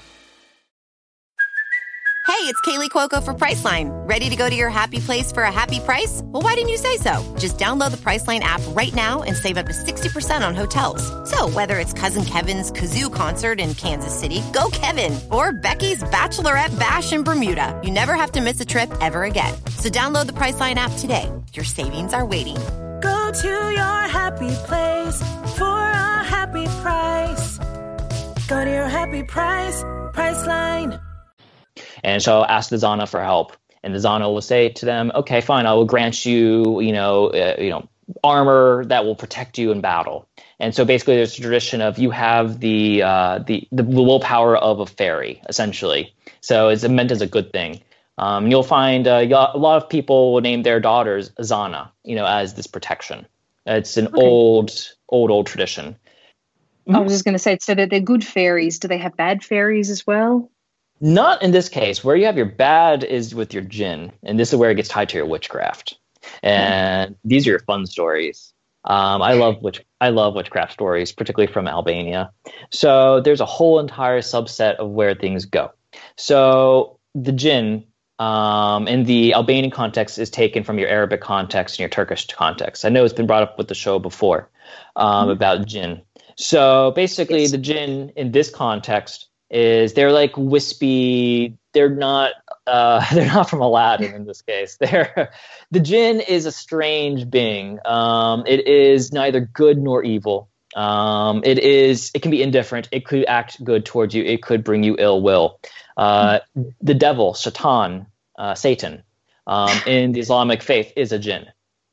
Hey, it's Kaylee Cuoco for Priceline. Ready to go to your happy place for a happy price? Well, why didn't you say so? Just download the Priceline app right now and save up to sixty percent on hotels. So whether it's Cousin Kevin's Kazoo Concert in Kansas City, go Kevin, or Becky's Bachelorette Bash in Bermuda, you never have to miss a trip ever again. So download the Priceline app today. Your savings are waiting. Go to your happy place for a happy price. Go to your happy price, Priceline. And so I'll ask the Zana for help, and the Zana will say to them, "Okay, fine, I will grant you, you know, uh, you know, armor that will protect you in battle." And so basically, there's a tradition of you have the uh, the the willpower of a fairy, essentially. So it's meant as a good thing. Um, you'll find uh, a lot of people will name their daughters Zana, you know, as this protection. It's an okay. old, old, old tradition. I was just going to say, so that they're good fairies. Do they have bad fairies as well? Not in this case. Where you have your bad is with your djinn, and this is where it gets tied to your witchcraft. And mm-hmm. these are your fun stories. Um, I love witch. I love witchcraft stories, particularly from Albania. So there's a whole entire subset of where things go. So the djinn um, in the Albanian context is taken from your Arabic context and your Turkish context. I know it's been brought up with the show before um, mm-hmm. about djinn. So basically, yes. the djinn in this context is they're like wispy. They're not. Uh, they're not from Aladdin in this case. They're the djinn is a strange being. Um, it is neither good nor evil. Um, it is. It can be indifferent. It could act good towards you. It could bring you ill will. Uh, mm-hmm. The devil, Shaitan, uh, Satan, um, in the Islamic faith is a djinn.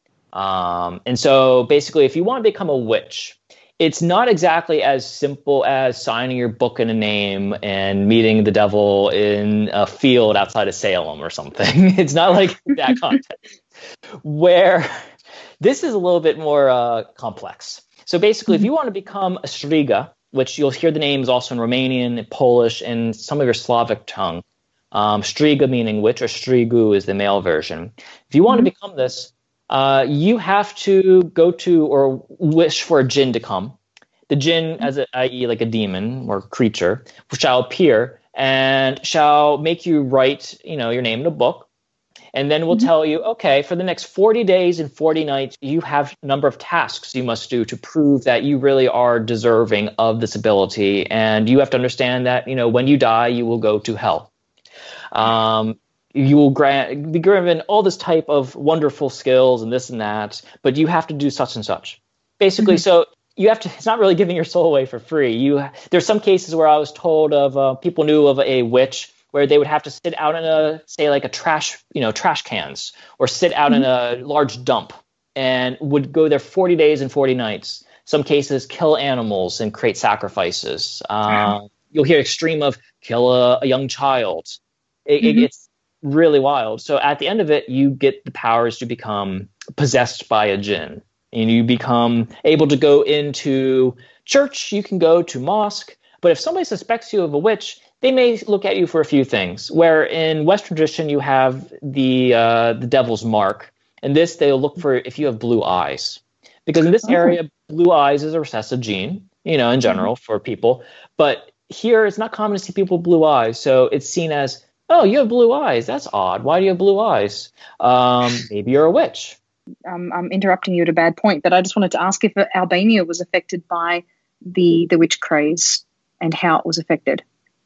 Um, and so basically, if you want to become a witch, it's not exactly as simple as signing your book in a name and meeting the devil in a field outside of Salem or something. It's not like that context. Where this is a little bit more uh, complex. So basically, if you want to become a striga, which you'll hear the names also in Romanian, and Polish, and some of your Slavic tongue, um, striga meaning witch, or strigu is the male version. If you want mm-hmm. to become this, Uh, you have to go to or wish for a djinn to come. The djinn, as a, that is like a demon or creature, shall appear and shall make you write, you know, your name in a book. And then we'll mm-hmm. tell you, okay, for the next forty days and forty nights, you have a number of tasks you must do to prove that you really are deserving of this ability. And you have to understand that, you know, when you die, you will go to hell. Um, You will grant, be given all this type of wonderful skills and this and that, but you have to do such and such. Basically, mm-hmm. so you have to. It's not really giving your soul away for free. You there's some cases where I was told of uh, people knew of a witch where they would have to sit out in a say like a trash you know trash cans or sit out mm-hmm. in a large dump and would go there forty days and forty nights. Some cases kill animals and create sacrifices. Uh, mm-hmm. You'll hear extreme of kill a, a young child. It, mm-hmm. it, it's really wild. So at the end of it, you get the powers to become possessed by a djinn, and you become able to go into church. You can go to mosque, but if somebody suspects you of a witch, they may look at you for a few things. Where in Western tradition, you have the uh, the devil's mark, and this they'll look for if you have blue eyes, because in this oh. area, blue eyes is a recessive gene, you know, in general mm-hmm. for people, but here it's not common to see people with blue eyes, so it's seen as, oh, you have blue eyes. That's odd. Why do you have blue eyes? Um, maybe you're a witch. Um, I'm interrupting you at a bad point, but I just wanted to ask if Albania was affected by the the witch craze and how it was affected.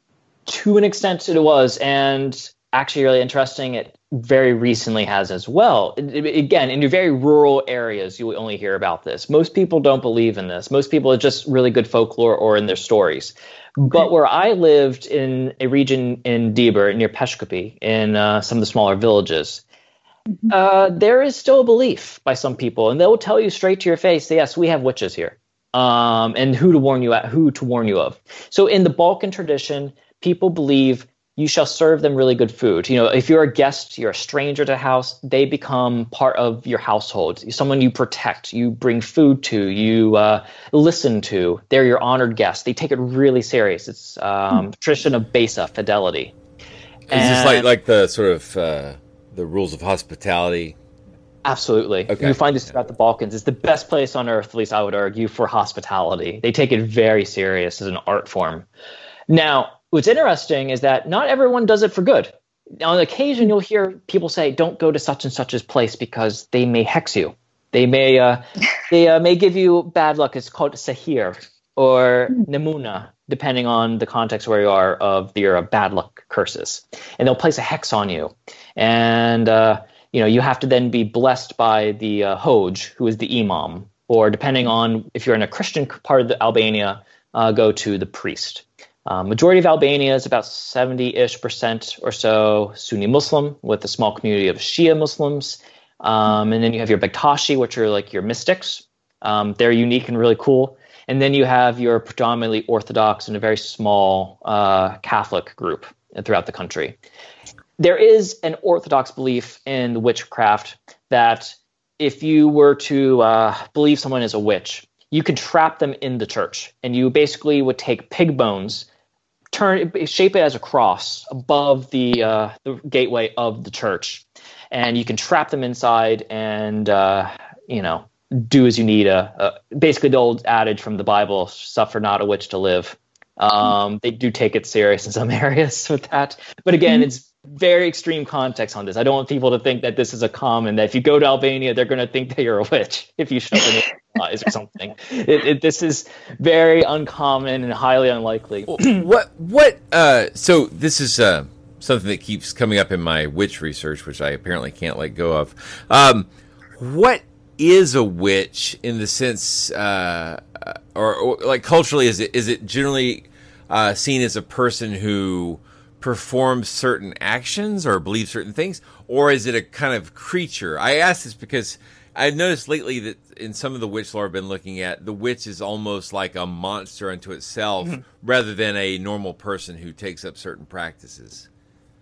To an extent, it was, and actually really interesting, it very recently has as well. It, it, again, in your very rural areas, you will only hear about this. Most people don't believe in this. Most people are just really good folklore or in their stories. Okay. But where I lived in a region in Dibur, near Peshkupi, in uh, some of the smaller villages, mm-hmm. uh, there is still a belief by some people, and they will tell you straight to your face, yes, we have witches here, um, and who to warn you at, who to warn you of. So in the Balkan tradition, people believe you shall serve them really good food. You know, if you're a guest, you're a stranger to the house, they become part of your household. Someone you protect, you bring food to, you uh, listen to. They're your honored guests. They take it really serious. It's um, hmm. tradition of Besa, fidelity. Is and, this like like the sort of uh, the rules of hospitality? Absolutely. Okay. You find this throughout the Balkans. It's the best place on earth, at least I would argue, for hospitality. They take it very serious as an art form. Now, what's interesting is that not everyone does it for good. On occasion, you'll hear people say, don't go to such and such's place because they may hex you. They may uh, they uh, may give you bad luck. It's called sahir or nemuna, depending on the context where you are of your uh, bad luck curses. And they'll place a hex on you. And, uh, you know, you have to then be blessed by the uh, Hoj, who is the imam. Or depending on if you're in a Christian part of the Albania, uh, go to the priest. Uh, majority of Albania is about seventy-ish percent or so Sunni Muslim, with a small community of Shia Muslims. Um, and then you have your Bektashi, which are like your mystics. Um, they're unique and really cool. And then you have your predominantly Orthodox and a very small uh, Catholic group throughout the country. There is an Orthodox belief in witchcraft that if you were to uh, believe someone is a witch, you could trap them in the church, and you basically would take pig bones, turn shape it as a cross above the uh, the gateway of the church, and you can trap them inside and uh, you know do as you need. Uh, uh, basically, the old adage from the Bible: "Suffer not a witch to live." Um, they do take it serious in some areas with that, but again, it's very extreme context on this. I don't want people to think that this is a common, that if you go to Albania, they're going to think that you're a witch if you shove in your eyes or something. It, it, this is very uncommon and highly unlikely. What, what, uh, so this is uh, something that keeps coming up in my witch research, which I apparently can't let go of. Um, what is a witch in the sense, uh, or, or like culturally, is it, is it generally uh, seen as a person who performs certain actions or believes certain things, or is it a kind of creature? I ask this because I've noticed lately that in some of the witch lore I've been looking at, the witch is almost like a monster unto itself, mm-hmm. rather than a normal person who takes up certain practices.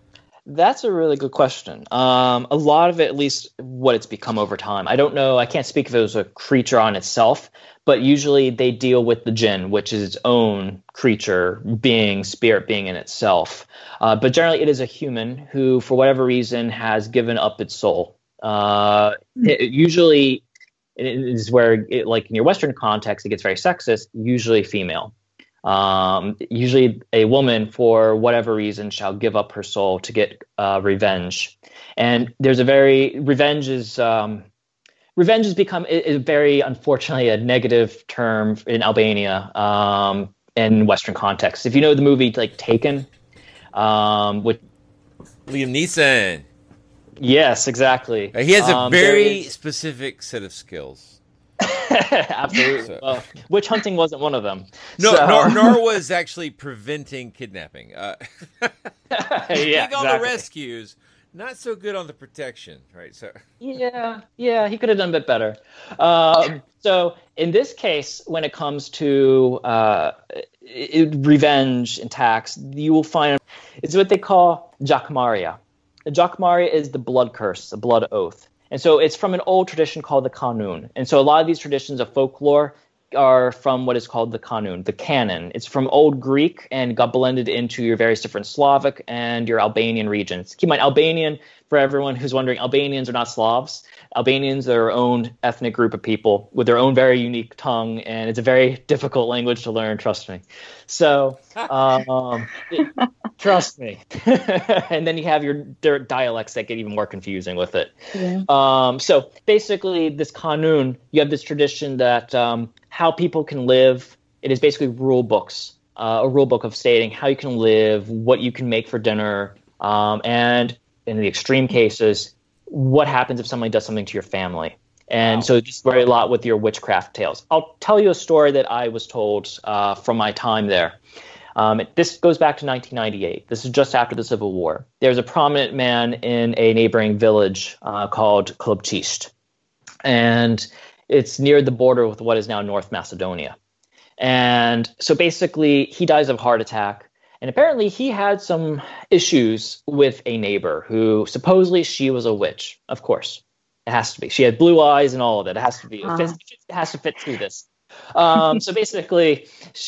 That's a really good question. Um, a lot of it, at least what it's become over time. I don't know. I can't speak if it was a creature on itself, but usually they deal with the jinn, which is its own creature, being, spirit being in itself. Uh, but generally it is a human who, for whatever reason, has given up its soul. Uh, it, usually it is where, it, like in your Western context, it gets very sexist, usually female. Um, usually a woman, for whatever reason, shall give up her soul to get uh, revenge. And there's a very, revenge is, um, revenge has become a, a very, unfortunately, a negative term in Albania um, in Western context. If you know the movie like Taken, um, with Liam Neeson. Yes, exactly. He has a um, very is... specific set of skills. Absolutely. So. Well, witch hunting wasn't one of them. No, so. nor, nor was actually preventing kidnapping. Uh, yeah, take all exactly. the rescues, not so good on the protection, right? So yeah, yeah, he could have done a bit better. Um, so in this case, when it comes to uh, it, revenge and tax, you will find it's what they call Jakmaria. Jakmaria is the blood curse, the blood oath. And so it's from an old tradition called the Kanun. And so a lot of these traditions of folklore are from what is called the kanun, the canon. It's from Old Greek and got blended into your various different Slavic and your Albanian regions. Keep in mind, Albanian, for everyone who's wondering, Albanians are not Slavs. Albanians are their own ethnic group of people with their own very unique tongue, and it's a very difficult language to learn, trust me. So, um, it, trust me. And then you have your their dialects that get even more confusing with it. Yeah. Um, so basically, this kanun, you have this tradition that um, how people can live, it is basically rule books, uh, a rule book of stating how you can live, what you can make for dinner, um, and in the extreme cases, what happens if somebody does something to your family. And wow. so this very a lot with your witchcraft tales. I'll tell you a story that I was told uh, from my time there. Um, this goes back to nineteen ninety-eight. This is just after the Civil War. There's a prominent man in a neighboring village uh, called Klobchist. And it's near the border with what is now North Macedonia. And so basically he dies of a heart attack. And apparently he had some issues with a neighbor who supposedly she was a witch. Of course, it has to be. She had blue eyes and all of it. It has to be. Uh-huh. It, fits, it has to fit through this. Um, so basically,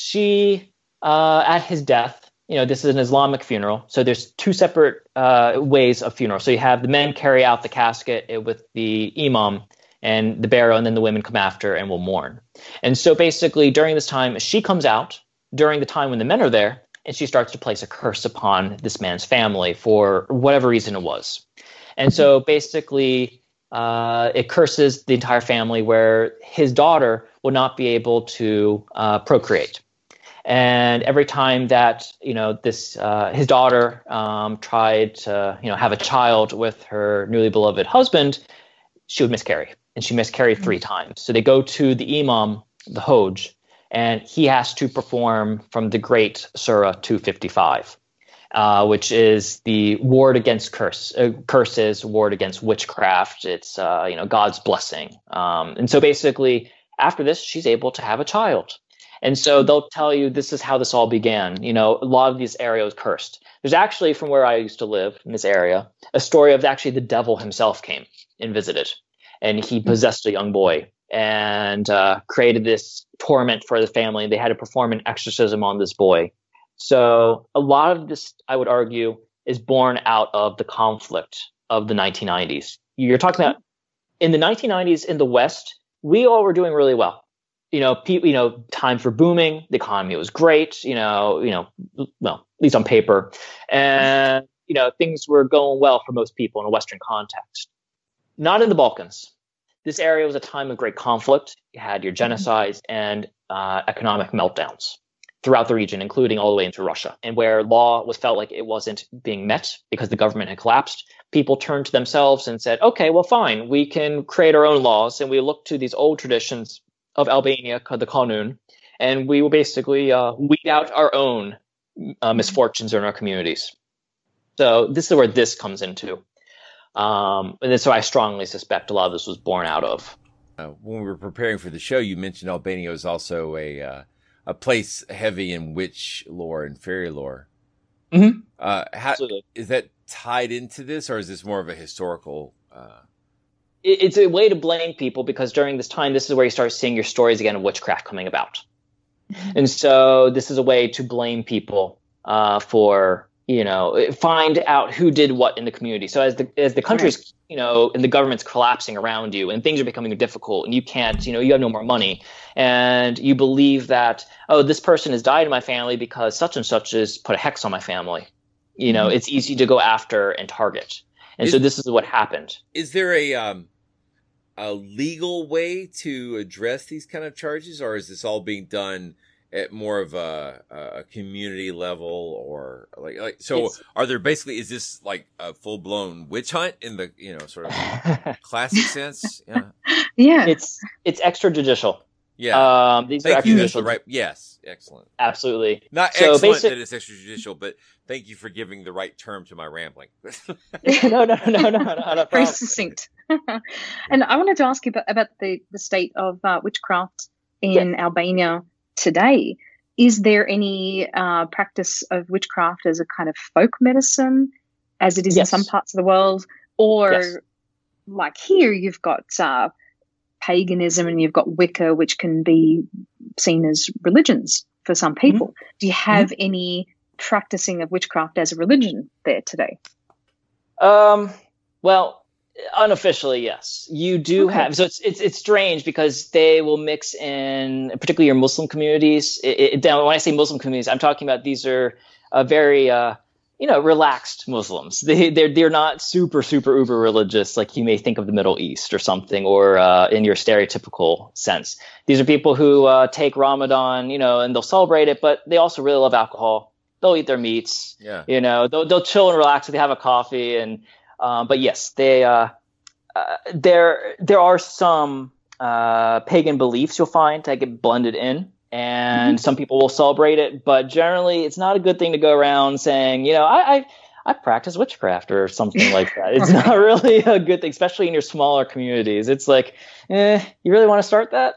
she, uh, at his death, you know, this is an Islamic funeral. So there's two separate uh, ways of funeral. So you have the men carry out the casket with the imam and the burial, and then the women come after and will mourn. And so basically during this time, she comes out during the time when the men are there, and she starts to place a curse upon this man's family for whatever reason it was. And so basically uh, it curses the entire family where his daughter will not be able to uh, procreate. And every time that, you know, this uh, his daughter um, tried to, you know, have a child with her newly beloved husband, she would miscarry. And she miscarried three times. So they go to the imam, the Hoj, and he has to perform from the great Surah two fifty-five, uh, which is the ward against curse, uh, curses, ward against witchcraft. It's, uh, you know, God's blessing. Um, and so basically after this, she's able to have a child. And so they'll tell you this is how this all began. You know, a lot of these areas cursed. There's actually, from where I used to live in this area, a story of actually the devil himself came and visited, and he possessed a young boy and uh, created this torment for the family. They had to perform an exorcism on this boy. So a lot of this, I would argue, is born out of the conflict of the nineteen nineties. You're talking about in the nineteen nineties in the West, we all were doing really well. You know, pe- you know, times were booming. The economy was great. You know, you know, well, at least on paper, and you know, things were going well for most people in a Western context. Not in the Balkans. This area was a time of great conflict. You had your genocides and uh, economic meltdowns throughout the region, including all the way into Russia. And where law was felt like it wasn't being met because the government had collapsed, people turned to themselves and said, okay, well, fine, we can create our own laws. And we look to these old traditions of Albania, called the Kanun, and we will basically uh, weed out our own uh, misfortunes in our communities. So this is where this comes into. Um, and so I strongly suspect a lot of this was born out of. Uh, when we were preparing for the show, you mentioned Albania was also a uh, a place heavy in witch lore and fairy lore. Mm-hmm. Uh, how, is that tied into this, or is this more of a historical? Uh... It, it's a way to blame people because during this time, this is where you start seeing your stories again of witchcraft coming about. And so this is a way to blame people uh, for, you know, find out who did what in the community. So as the as the country's, right. you know, and the government's collapsing around you and things are becoming difficult and you can't, you know, you have no more money and you believe that, oh, this person has died in my family because such and such has put a hex on my family. You know, mm-hmm. It's easy to go after and target. And is, so this is what happened. Is there a um, a legal way to address these kind of charges, or is this all being done at more of a, a community level, or like, like so it's, are there basically, is this like a full blown witch hunt in the, you know, sort of classic sense? Yeah. Yeah. It's, it's extrajudicial. Yeah. Um, these thank are you. That's the right. Yes. Excellent. Absolutely. Not so excellent basic, that it's extrajudicial, but thank you for giving the right term to my rambling. no, no, no, no, no, no. Very succinct. And I wanted to ask you about, about the, the state of uh, witchcraft in yeah. Albania today. Is there any uh, practice of witchcraft as a kind of folk medicine, as it is yes. in some parts of the world? Or yes. like here, you've got uh, paganism and you've got Wicca, which can be seen as religions for some people. Mm-hmm. Do you have mm-hmm. any practicing of witchcraft as a religion there today? Um, well, unofficially, yes. You do okay. have, so it's, it's, it's strange because they will mix in, particularly your Muslim communities. It, it, when I say Muslim communities, I'm talking about these are uh, very, uh, you know, relaxed Muslims. They, they're, they're not super, super uber religious like you may think of the Middle East or something, or uh, in your stereotypical sense. These are people who uh, take Ramadan, you know, and they'll celebrate it, but they also really love alcohol. They'll eat their meats, yeah. you know, they'll, they'll chill and relax. They have a coffee. And, um, but yes, they, uh, uh, there, there are some uh, pagan beliefs you'll find that get blended in. And mm-hmm. some people will celebrate it, but generally it's not a good thing to go around saying, you know, I, I, I practice witchcraft or something like that. It's not really a good thing, especially in your smaller communities. It's like, eh, you really want to start that?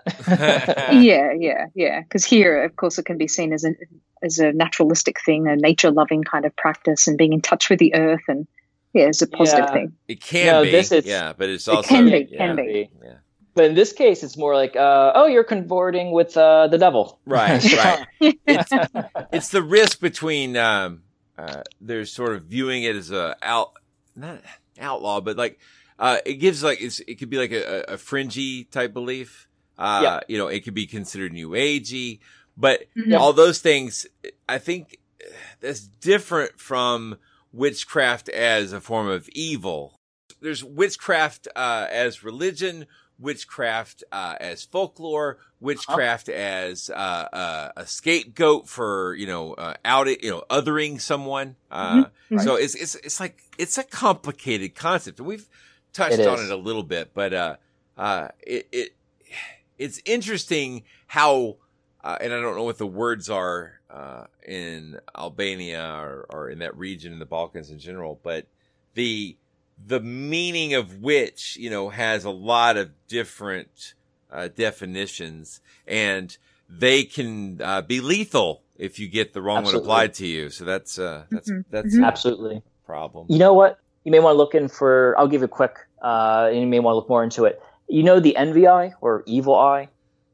yeah, yeah, yeah. Because here, of course, it can be seen as a, as a naturalistic thing, a nature-loving kind of practice and being in touch with the earth. And yeah, it's a positive yeah. thing. It can no, be, this is, yeah, but it's also... It can be, yeah, can be. Yeah. But in this case, it's more like, uh, oh, you're converting with uh, the devil. Right, right. It's, it's the risk between um, uh, there's sort of viewing it as a out, not outlaw, but like uh, it gives like it's, it could be like a, a fringy type belief. Uh, yeah. You know, it could be considered new agey, but mm-hmm. all those things, I think that's different from witchcraft as a form of evil. There's witchcraft uh, as religion. Witchcraft uh, as folklore, witchcraft uh-huh. as uh, uh, a scapegoat for you know uh, out you know othering someone. Uh, mm-hmm. So it's it's it's like it's a complicated concept, and we've touched it on it a little bit, but uh, uh, it it it's interesting how uh, and I don't know what the words are uh, in Albania or, or in that region in the Balkans in general, but the the meaning of which, you know, has a lot of different uh, definitions, and they can uh, be lethal if you get the wrong Absolutely. one applied to you. So that's uh, that's mm-hmm. that's mm-hmm. Absolutely a problem. You know what? You may want to look in for. I'll give you a quick. Uh, you may want to look more into it. You know the envy eye or evil eye.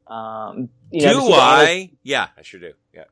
Um, you do I? Yeah, I sure do. Yeah.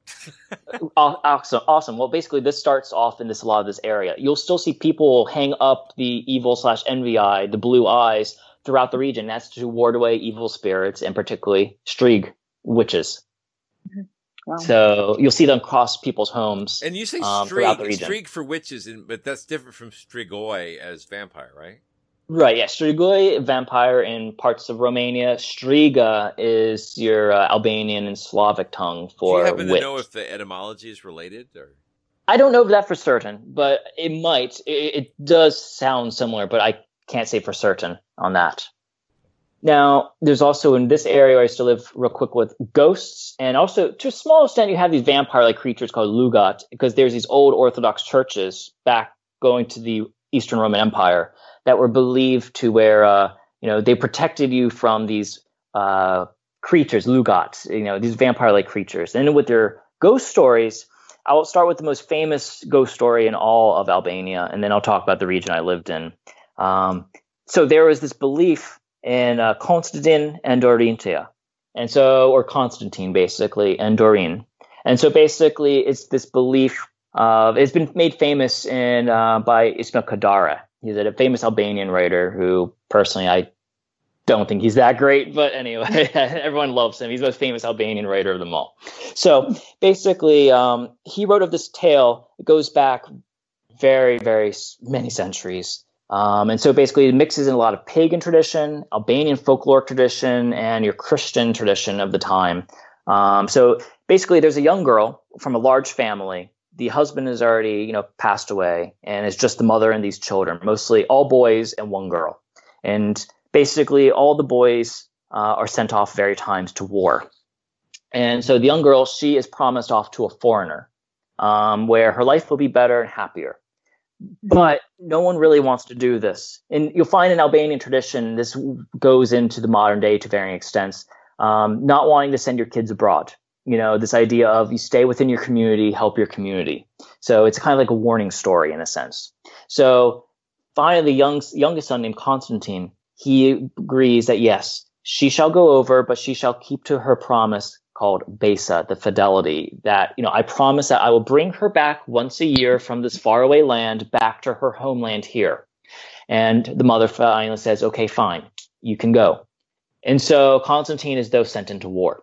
awesome. Awesome. Well, basically, this starts off in this a lot of this area. You'll still see people hang up the evil slash envy eye, the blue eyes, throughout the region. That's to ward away evil spirits, and particularly Striga witches. Mm-hmm. Wow. So you'll see them across people's homes. And you say um, Striga, Striga for witches, and, but that's different from Strigoi as vampire, right? Right, yeah. Strigoi, vampire in parts of Romania. Striga is your uh, Albanian and Slavic tongue for witch. Do you happen witch. to know if the etymology is related? Or? I don't know that for certain, but it might. It, it does sound similar, but I can't say for certain on that. Now, there's also in this area where I used to live real quick with ghosts, and also to a small extent you have these vampire-like creatures called Lugat, because there's these old Orthodox churches back going to the Eastern Roman Empire that were believed to where, uh, you know, they protected you from these uh, creatures, Lugats, you know, these vampire-like creatures. And with their ghost stories, I'll start with the most famous ghost story in all of Albania, and then I'll talk about the region I lived in. Um, so there was this belief in uh, Constantine and Dorinthia, and so, or Constantine, basically, and Doreen. And so basically it's this belief of, it's been made famous in uh, by Ismail Kadare. He's a famous Albanian writer who, personally, I don't think he's that great, but anyway, everyone loves him. He's the most famous Albanian writer of them all. So basically, um, he wrote of this tale. It goes back very, very many centuries. Um, and so basically it mixes in a lot of pagan tradition, Albanian folklore tradition, and your Christian tradition of the time. Um, so basically there's a young girl from a large family. The husband has already, you know, passed away, and it's just the mother and these children, mostly all boys and one girl. And basically all the boys uh, are sent off various times to war. And so the young girl, she is promised off to a foreigner um, where her life will be better and happier. But no one really wants to do this. And you'll find in Albanian tradition, this goes into the modern day to varying extents, um, not wanting to send your kids abroad. You know, this idea of you stay within your community, help your community. So it's kind of like a warning story in a sense. So finally, the young, youngest son named Constantine, he agrees that, yes, she shall go over, but she shall keep to her promise called Besa, the fidelity, that, you know, I promise that I will bring her back once a year from this faraway land back to her homeland here. And the mother finally says, okay, fine, you can go. And so Constantine is though sent into war.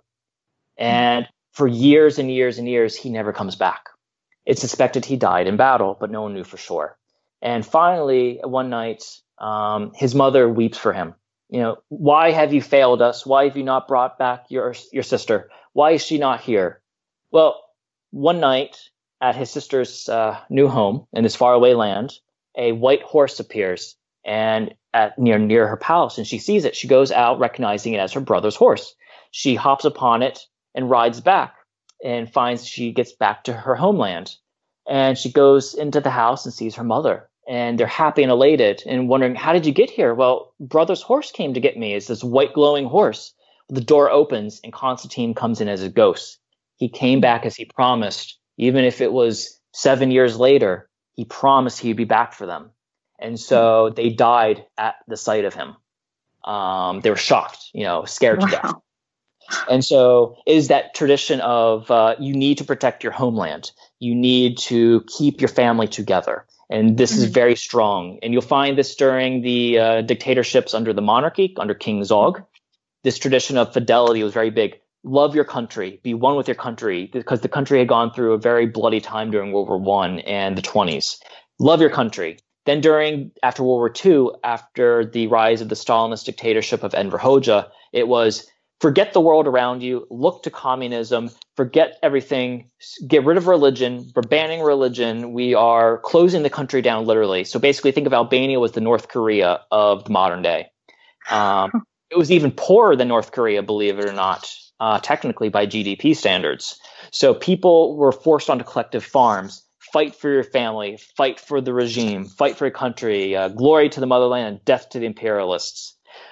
And for years and years and years, he never comes back. It's suspected he died in battle, but no one knew for sure. And finally, one night, um, his mother weeps for him. You know, why have you failed us? Why have you not brought back your your sister? Why is she not here? Well, one night at his sister's uh, new home in this faraway land, a white horse appears and at near near her palace, and she sees it. She goes out, recognizing it as her brother's horse. She hops upon it and rides back, and finds she gets back to her homeland. And she goes into the house and sees her mother. And they're happy and elated and wondering, how did you get here? Well, brother's horse came to get me. It's this white glowing horse. The door opens and Constantine comes in as a ghost. He came back as he promised. Even if it was seven years later, he promised he'd be back for them. And so they died at the sight of him. Um, they were shocked, you know, scared wow. to death. And so it is that tradition of uh, you need to protect your homeland. You need to keep your family together. And this mm-hmm. is very strong. And you'll find this during the uh, dictatorships under the monarchy, under King Zog. This tradition of fidelity was very big. Love your country. Be one with your country, because the country had gone through a very bloody time during World War One and the twenties. Love your country. Then during, after World War Two, after the rise of the Stalinist dictatorship of Enver Hoxha, it was forget the world around you, look to communism, forget everything, get rid of religion. We're banning religion. We are closing the country down literally. So basically think of Albania as the North Korea of the modern day. Um, it was even poorer than North Korea, believe it or not, uh, technically by G D P standards. So people were forced onto collective farms. Fight for your family, fight for the regime, fight for your country, uh, glory to the motherland, death to the imperialists.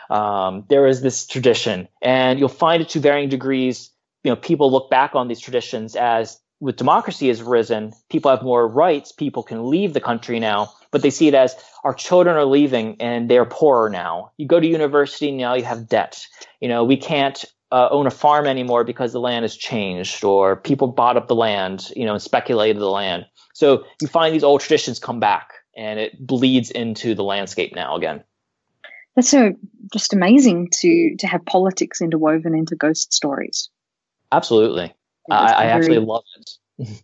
Um, there is this tradition, and you'll find it to varying degrees. You know, people look back on these traditions as with democracy has risen, people have more rights, people can leave the country now, but they see it as our children are leaving and they're poorer now. You go to university, now you have debt. You know, we can't uh, own a farm anymore because the land has changed, or people bought up the land, you know, and speculated the land. So you find these old traditions come back, and it bleeds into the landscape now again. That's so just amazing to to have politics interwoven into ghost stories. Absolutely. I, I absolutely love it.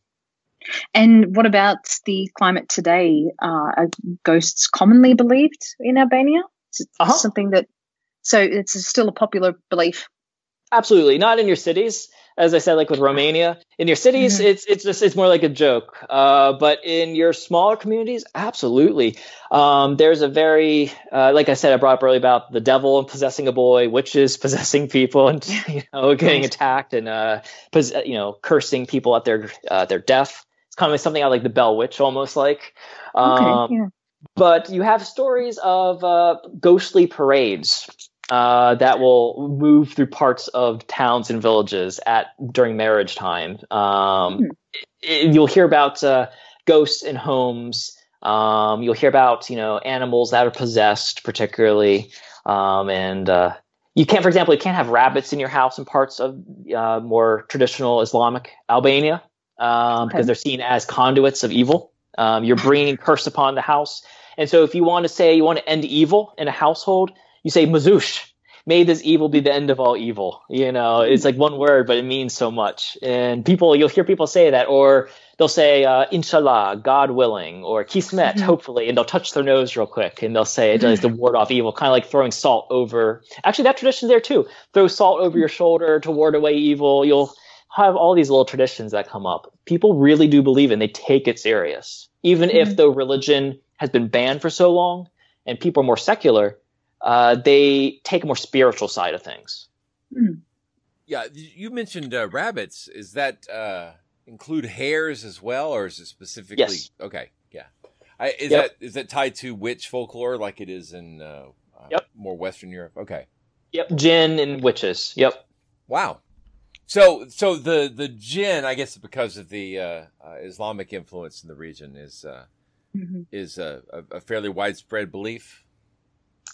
And what about the climate today? Uh, are ghosts commonly believed in Albania? Is it uh-huh. something that, so it's still a popular belief? Absolutely. Not in your cities. As I said, like with Romania, in your cities, mm-hmm. it's it's just it's more like a joke. Uh, but in your smaller communities, absolutely. Um, there's a very, uh, like I said, I brought up earlier about the devil possessing a boy, witches possessing people, and you know, getting attacked and uh, pos- you know, cursing people at their uh, their death. It's kind of something I like the Bell Witch, almost like. Um, okay, yeah. But you have stories of uh, ghostly parades. Uh, that will move through parts of towns and villages at during marriage time. Um, hmm. it, you'll hear about uh, ghosts in homes. Um, you'll hear about you know animals that are possessed, particularly. Um, and uh, you can't, for example, you can't have rabbits in your house in parts of uh, more traditional Islamic Albania um, okay. because they're seen as conduits of evil. Um, you're bringing curse upon the house, and so if you want to say you want to end evil in a household, you say Mazush, may this evil be the end of all evil. You know, it's like one word, but it means so much. And people, you'll hear people say that, or they'll say, uh, Inshallah, God willing, or Kismet, mm-hmm. hopefully, and they'll touch their nose real quick and they'll say it does to ward off evil, kind of like throwing salt over. Actually, that tradition there too. Throw salt over your shoulder to ward away evil. You'll have all these little traditions that come up. People really do believe it, and they take it serious. Even mm-hmm. if the religion has been banned for so long and people are more secular, Uh, they take a more spiritual side of things. Mm. Yeah, you mentioned uh, rabbits. Is that uh, include hares as well, or is it specifically? Yes. Okay, yeah. I, is yep. that is that tied to witch folklore like it is in uh, uh, yep. more Western Europe? Okay. Yep, jinn and witches. Yep. Wow. So, so the the jinn, I guess, because of the uh, uh, Islamic influence in the region, is uh, mm-hmm. is a, a fairly widespread belief.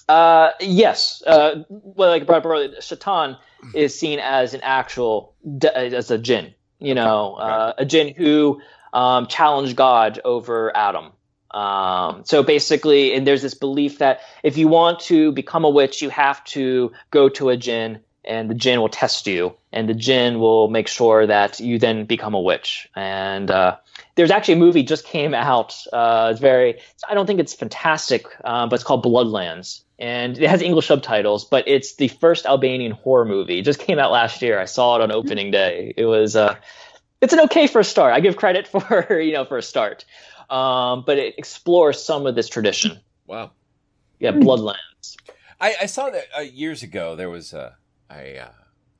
Uh, yes. Uh, well, like I brought up earlier, Shaitan is seen as an actual, as a jinn, you know, okay. uh, a jinn who um, challenged God over Adam. Um, so basically, and there's this belief that if you want to become a witch, you have to go to a jinn, and the jinn will test you, and the jinn will make sure that you then become a witch. And uh, there's actually a movie just came out. Uh, it's very, I don't think it's fantastic, uh, but it's called Bloodlands. And it has English subtitles, but it's the first Albanian horror movie. It just came out last year. I saw it on opening day. It was, uh, it's an okay for a start. I give credit for, you know, for a start. Um, but it explores some of this tradition. Wow. Yeah, Bloodlands. I, I saw that uh, years ago. There was a, a, uh,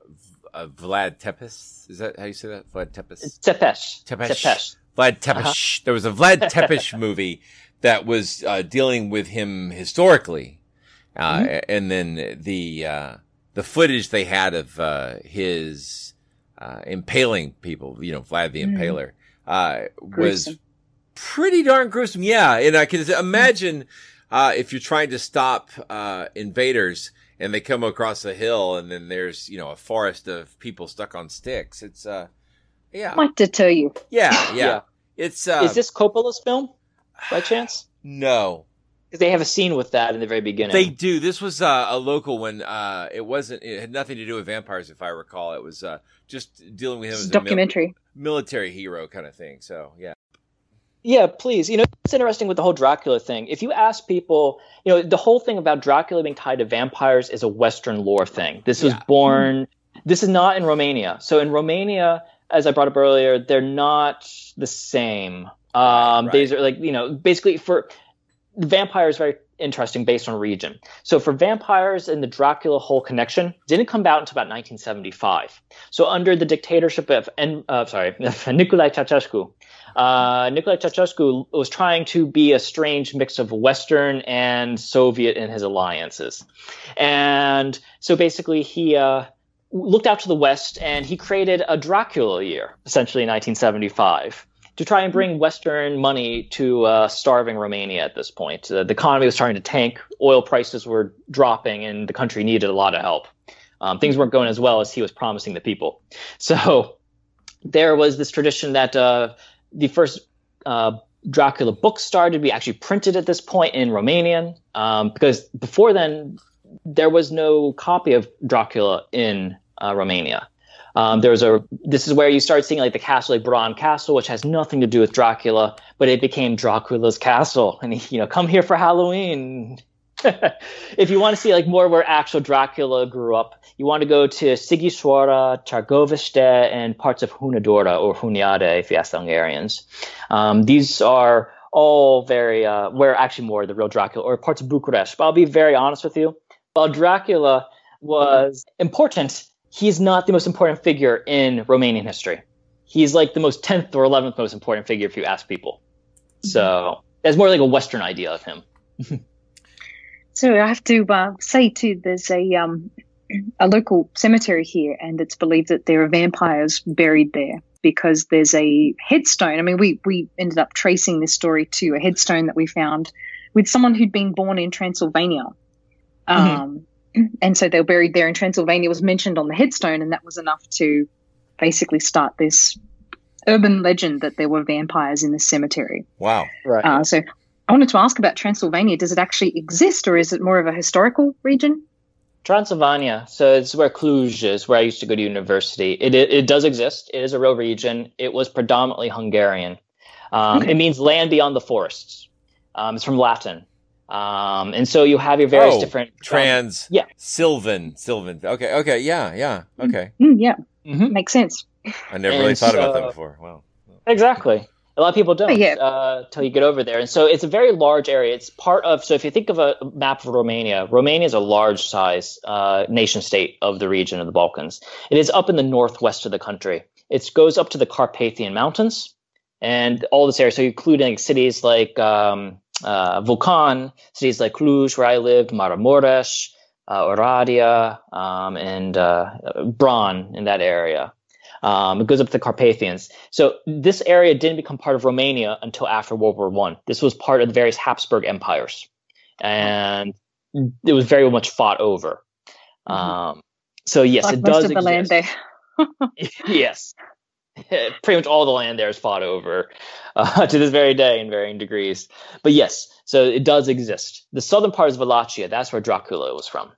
a Vlad Tepes. Is that how you say that? Vlad Tepes? Tepes. Tepes. Tepes. Vlad Tepes. Uh-huh. There was a Vlad Tepes movie that was uh, dealing with him historically. Uh, mm-hmm. And then the, uh, the footage they had of, uh, his, uh, impaling people, you know, Vlad the mm-hmm. Impaler, uh, was pretty darn gruesome. Yeah. And I can imagine, uh, if you're trying to stop, uh, invaders and they come across a hill and then there's, you know, a forest of people stuck on sticks. It's, uh, yeah. Might deter you. Yeah. Yeah. yeah. It's, uh, is this Coppola's film by chance? No. They have a scene with that in the very beginning. They do. This was uh, a local one. Uh, it wasn't. It had nothing to do with vampires, if I recall. It was uh, just dealing with him as a documentary, mil- military hero kind of thing. So yeah, yeah. Please, you know, it's interesting with the whole Dracula thing. If you ask people, you know, the whole thing about Dracula being tied to vampires is a Western lore thing. This was yeah. born. Mm-hmm. This is not in Romania. So in Romania, as I brought up earlier, they're not the same. Um, right. These are like, you know, basically for. Vampire is very interesting based on region. So for vampires and the Dracula whole connection didn't come about until about nineteen seventy-five. So under the dictatorship of, uh, sorry, Nicolae Ceausescu, uh, Nicolae Ceausescu was trying to be a strange mix of Western and Soviet in his alliances. And so basically he uh, looked out to the West and he created a Dracula year, essentially in nineteen seventy-five. To try and bring Western money to uh, starving Romania at this point. Uh, the economy was starting to tank, oil prices were dropping, and the country needed a lot of help. Um, things weren't going as well as he was promising the people. So there was this tradition that uh, the first uh, Dracula book started to be actually printed at this point in Romanian, um, because before then, there was no copy of Dracula in uh, Romania. Um, there was a. This is where you start seeing like the castle, like Bran Castle, which has nothing to do with Dracula, but it became Dracula's castle, and he, you know, come here for Halloween. If you want to see like more where actual Dracula grew up, you want to go to Sighisoara, Târgoviște, and parts of Hunedoara or Hunedoara, if you ask the Hungarians. Um, these are all very uh, where actually more of the real Dracula, or parts of Bucharest. But I'll be very honest with you, while Dracula was important, he's not the most important figure in Romanian history. He's like the most tenth or eleventh most important figure if you ask people. So that's more like a Western idea of him. So I have to uh, say too, there's a um, a local cemetery here, and it's believed that there are vampires buried there because there's a headstone. I mean, we we ended up tracing this story to a headstone that we found with someone who'd been born in Transylvania. Um, mm-hmm. And so they were buried there, and Transylvania was mentioned on the headstone, and that was enough to basically start this urban legend that there were vampires in this cemetery. Wow. Right. Uh, so I wanted to ask about Transylvania. Does it actually exist, or is it more of a historical region? Transylvania. So it's where Cluj is, where I used to go to university. It it, it does exist. It is a real region. It was predominantly Hungarian. Um, okay. It means land beyond the forests. Um, it's from Latin. Um, and so you have your various oh, different trans, um, yeah, Sylvan, Sylvan. Okay, okay, yeah, yeah, okay, mm, yeah, mm-hmm. Makes sense. I never and really thought so, about that before. Wow, exactly. A lot of people don't oh, yeah. uh, till you get over there, and so it's a very large area. It's part of. So if you think of a map of Romania, Romania is a large size uh, nation state of the region of the Balkans. It is up in the northwest of the country. It goes up to the Carpathian Mountains and all this area. So including cities like. Um, Uh, Vulcan, cities like Cluj, where I lived, Maramuresh, uh, Oradea, um, and uh, Bran in that area. Um, it goes up to the Carpathians. So this area didn't become part of Romania until after World War One. This was part of the various Habsburg empires. And it was very much fought over. Mm-hmm. Um, so yes, like it most does of the exist. land there. Yes, pretty much all the land there is fought over uh, to this very day in varying degrees. But yes, so it does exist. The southern part is Wallachia. That's where Dracula was from.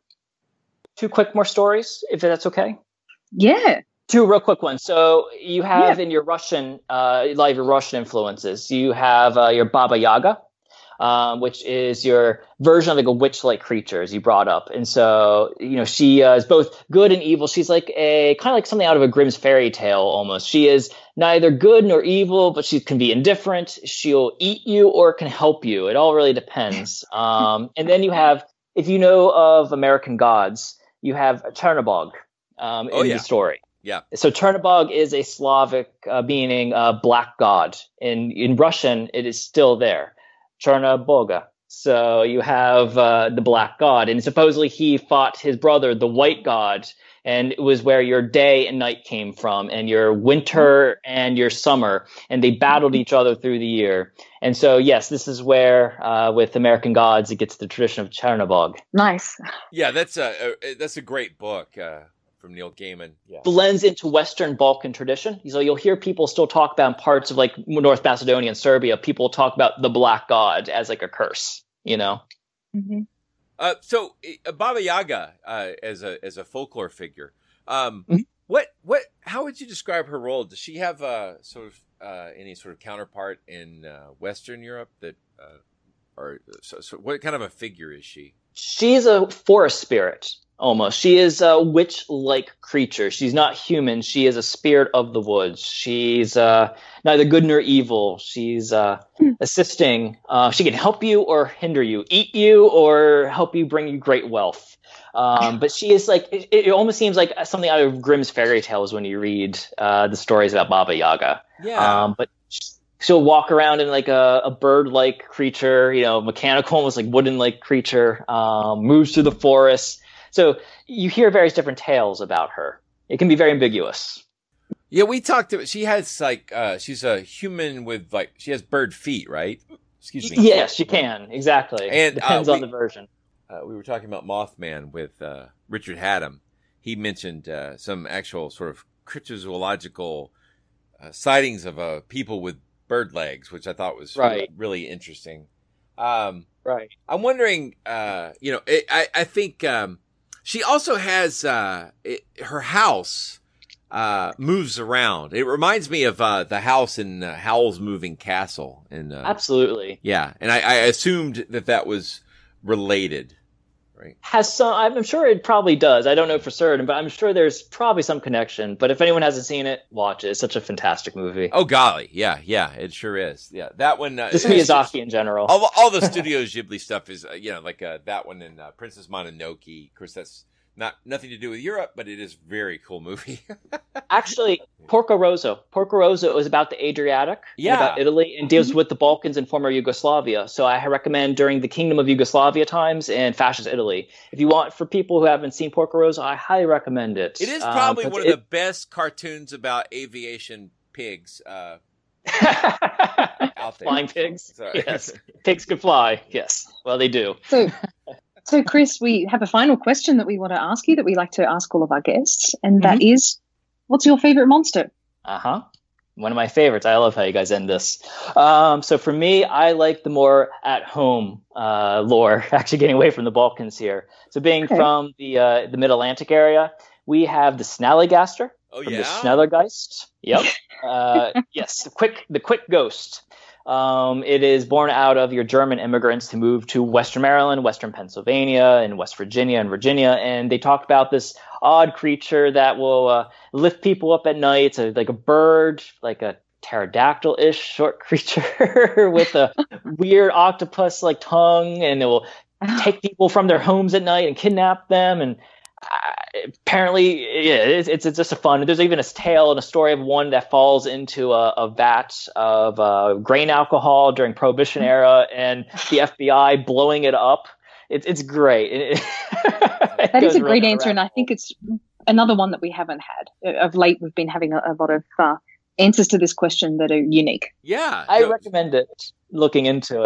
Two quick more stories, if that's okay. Yeah. Two real quick ones. So you have Yeah. in your Russian, uh, a lot of your Russian influences, you have uh, your Baba Yaga, um, which is your version of like a witch-like creature, as you brought up. And so, you know, she uh, is both good and evil. She's like a kind of like something out of a Grimm's fairy tale almost. She is neither good nor evil, but she can be indifferent. She'll eat you or can help you. It all really depends. Um, and then you have, if you know of American Gods, you have Chernobog um, Oh, in yeah. the story. Yeah. So Chernobog is a Slavic uh, meaning uh, black god. In in Russian, it is still there, Chernoboga. So you have uh, the black god, and supposedly he fought his brother, the white god, and it was where your day and night came from, and your winter and your summer, and they battled each other through the year. And so, yes, this is where, uh, with American Gods, it gets the tradition of Chernobog. Nice. Yeah, that's a, a that's a great book uh, from Neil Gaiman. Yeah. Blends into Western Balkan tradition. So you'll hear people still talk about in parts of like North Macedonia and Serbia, people talk about the black god as like a curse, you know? Mm-hmm. Uh, so uh, Baba Yaga uh, as a as a folklore figure, um, Mhm. what what how would you describe her role? Does she have uh, sort of uh, any sort of counterpart in uh, Western Europe that, uh, or so, so what kind of a figure is she? She's a forest spirit, almost. She is a witch-like creature. She's not human. She is a spirit of the woods. She's uh, neither good nor evil. She's uh, assisting. Uh, she can help you or hinder you, eat you or help you bring you great wealth. Um, but she is like, it, it almost seems like something out of Grimm's fairy tales when you read uh, the stories about Baba Yaga. Yeah. Um, but she'll walk around in like a, a bird-like creature, you know, mechanical, almost like wooden-like creature, um, moves through the forest. So you hear various different tales about her. It can be very ambiguous. Yeah, we talked about, she has like, uh, she's a human with like, she has bird feet, right? Excuse me. Yes, you can. Exactly. And, Depends uh, on we- the version. Uh, we were talking about Mothman with uh, Richard Haddam. He mentioned uh, some actual sort of cryptozoological uh, sightings of uh, people with bird legs, which I thought was Right. really interesting. Um, Right. I'm wondering, uh, you know, it, I, I think um, she also has uh, it, her house uh, moves around. It reminds me of uh, the house in uh, Howl's Moving Castle. And, uh, Absolutely. yeah, and I, I assumed that that was related. Right. Has some, I'm sure it probably does. I don't know for certain, but I'm sure there's probably some connection. But if anyone hasn't seen it, watch it. It's such a fantastic movie. Oh golly, yeah, yeah, it sure is. Yeah, that one. Uh, Just Miyazaki in general. All, all the Studio Ghibli stuff is, uh, you know, like uh, that one and uh, Princess Mononoke. Of course, that's not nothing to do with Europe, but it is a very cool movie. Actually, Porco Rosso. Porco Rosso is about the Adriatic, Yeah. about Italy, and deals with the Balkans and former Yugoslavia. So I recommend during the Kingdom of Yugoslavia times and fascist Italy. If you want, for people who haven't seen Porco Rosso, I highly recommend it. It is Um, probably but one of it- the best cartoons about aviation pigs uh, out there. Flying pigs. Sorry. Yes, pigs can fly. Yes, well they do. So, so Chris, we have a final question that we want to ask you that we like to ask all of our guests, and that is, what's your favorite monster? Uh huh. One of my favorites. I love how you guys end this. Um, so for me, I like the more at-home uh, lore. Actually, getting away from the Balkans here. So being Okay. from the uh, the Mid-Atlantic area, we have the Snallygaster Oh from yeah. the Schnellergeist. Yep. uh, yes, the quick the quick ghost. Um, it is born out of your German immigrants who moved to Western Maryland, Western Pennsylvania, and West Virginia and Virginia, and they talked about this odd creature that will uh, lift people up at night. It's a, like a bird, like a pterodactyl-ish short creature with a weird octopus-like tongue, and it will take people from their homes at night and kidnap them. And uh, apparently, yeah, it's, it's it's just a fun. There's even a tale and a story of one that falls into a, a vat of uh, grain alcohol during Prohibition era, and the F B I blowing it up. It's it's great. It, it That is goes a great really answer, and I think it's another one that we haven't had. Of late, we've been having a, a lot of uh, answers to this question that are unique. Yeah. I no, recommend it. Looking into it.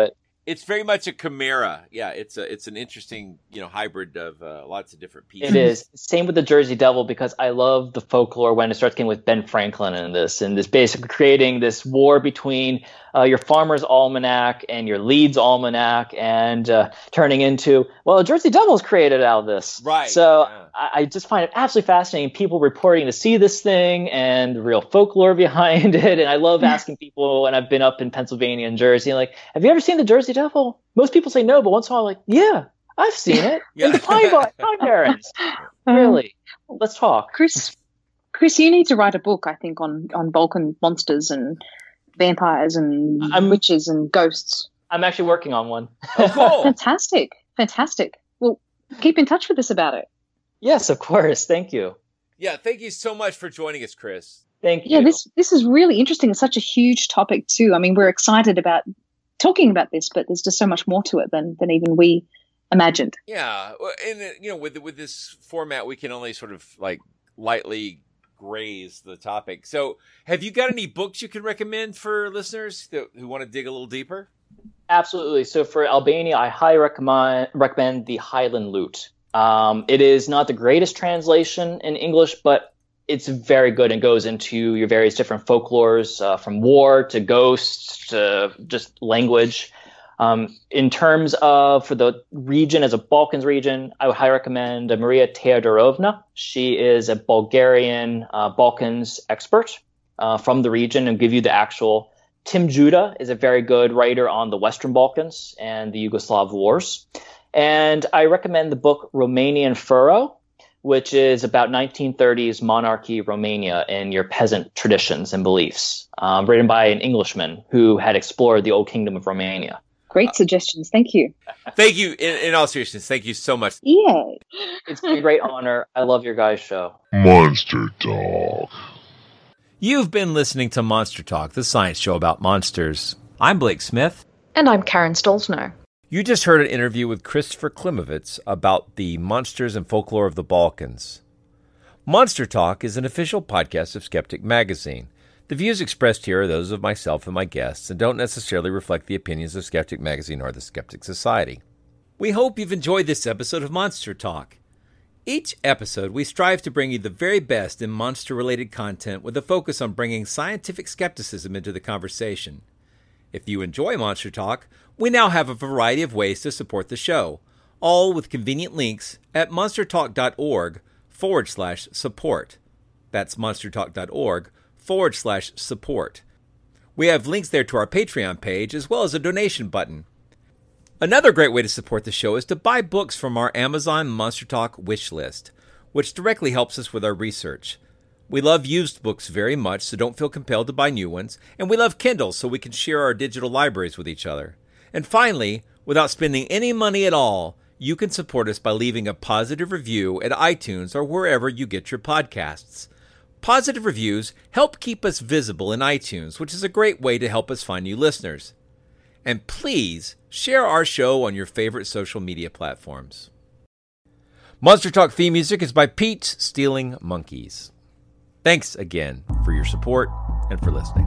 It's very much a chimera. Yeah, it's a it's an interesting, you know, hybrid of uh, lots of different pieces. It is. Same with the Jersey Devil, because I love the folklore when it starts getting with Ben Franklin in this, and this basically creating this war between uh, your Farmer's Almanac and your Leeds Almanac, and uh, turning into, well, the Jersey Devil is created out of this. Right. So yeah. I, I just find it absolutely fascinating. People reporting to see this thing and the real folklore behind it. And I love asking people, and I've been up in Pennsylvania and Jersey, like, have you ever seen the Jersey Devil? Most people say no, but once in a while, like, yeah, I've seen it. Yeah. Like Pine, Pine Barrens. Really? Let's talk. Chris, Chris, you need to write a book, I think, on, on Balkan monsters and vampires and I'm, witches and ghosts. I'm actually working on one. Oh, cool. Fantastic. Fantastic. Well, keep in touch with us about it. Yes, of course. Thank you. Yeah, thank you so much for joining us, Chris. Thank you. Yeah, this this is really interesting. It's such a huge topic too. I mean, we're excited about talking about this, but there's just so much more to it than than even we imagined. Yeah, and you know, with with this format, we can only sort of like lightly graze the topic. So, have you got any books you can recommend for listeners that, who want to dig a little deeper? Absolutely. So for Albania, I highly recommend recommend The Highland Lute. Um, it is not the greatest translation in English, but it's very good and goes into your various different folklores, uh, from war to ghosts to just language. Um, in terms of, for the region as a Balkans region, I would highly recommend uh, Maria Teodorovna. She is a Bulgarian uh, Balkans expert uh, from the region, and give you the actual. Tim Judah is a very good writer on the Western Balkans and the Yugoslav wars. And I recommend the book Romanian Furrow, which is about nineteen thirties monarchy Romania and your peasant traditions and beliefs, um, written by an Englishman who had explored the old kingdom of Romania. Great uh, suggestions. Thank you. Thank you. In, in all seriousness, thank you so much. Yeah. It's been a great honor. I love your guys' show. Monster Talk. You've been listening to Monster Talk, the science show about monsters. I'm Blake Smith. And I'm Karen Stolzno. You just heard an interview with Christopher Klimovitz about the monsters and folklore of the Balkans. Monster Talk is an official podcast of Skeptic Magazine. The views expressed here are those of myself and my guests and don't necessarily reflect the opinions of Skeptic Magazine or the Skeptic Society. We hope you've enjoyed this episode of Monster Talk. Each episode, we strive to bring you the very best in monster-related content with a focus on bringing scientific skepticism into the conversation. If you enjoy Monster Talk, we now have a variety of ways to support the show, all with convenient links at monstertalk.org forward slash support. That's monstertalk.org forward slash support. We have links there to our Patreon page as well as a donation button. Another great way to support the show is to buy books from our Amazon Monster Talk wish list, which directly helps us with our research. We love used books very much, so don't feel compelled to buy new ones, and we love Kindle so we can share our digital libraries with each other. And finally, without spending any money at all, you can support us by leaving a positive review at iTunes or wherever you get your podcasts. Positive reviews help keep us visible in iTunes, which is a great way to help us find new listeners. And please share our show on your favorite social media platforms. Monster Talk theme music is by Pete's Stealing Monkeys. Thanks again for your support and for listening.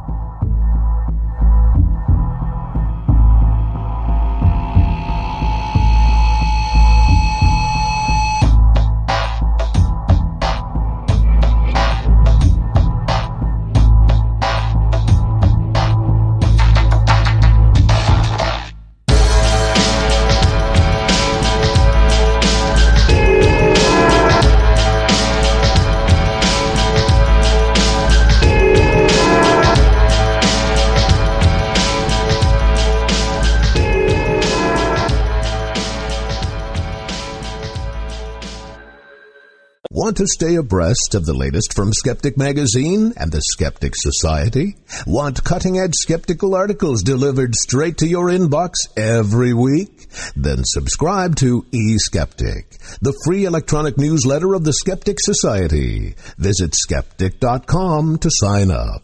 Want to stay abreast of the latest from Skeptic Magazine and the Skeptic Society? Want cutting-edge skeptical articles delivered straight to your inbox every week? Then subscribe to eSkeptic, the free electronic newsletter of the Skeptic Society. Visit skeptic dot com to sign up.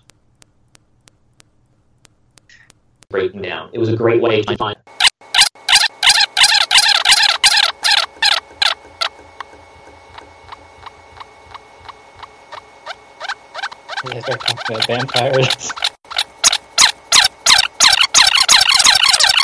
Breaking down. It was a great way to find... You guys are talking about vampires.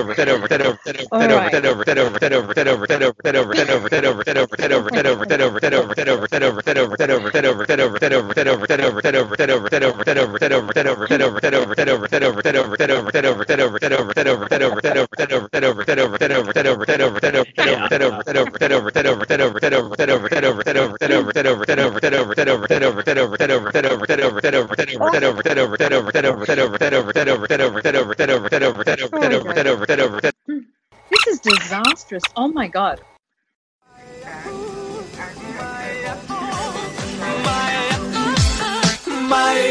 This is disastrous. Oh my god. My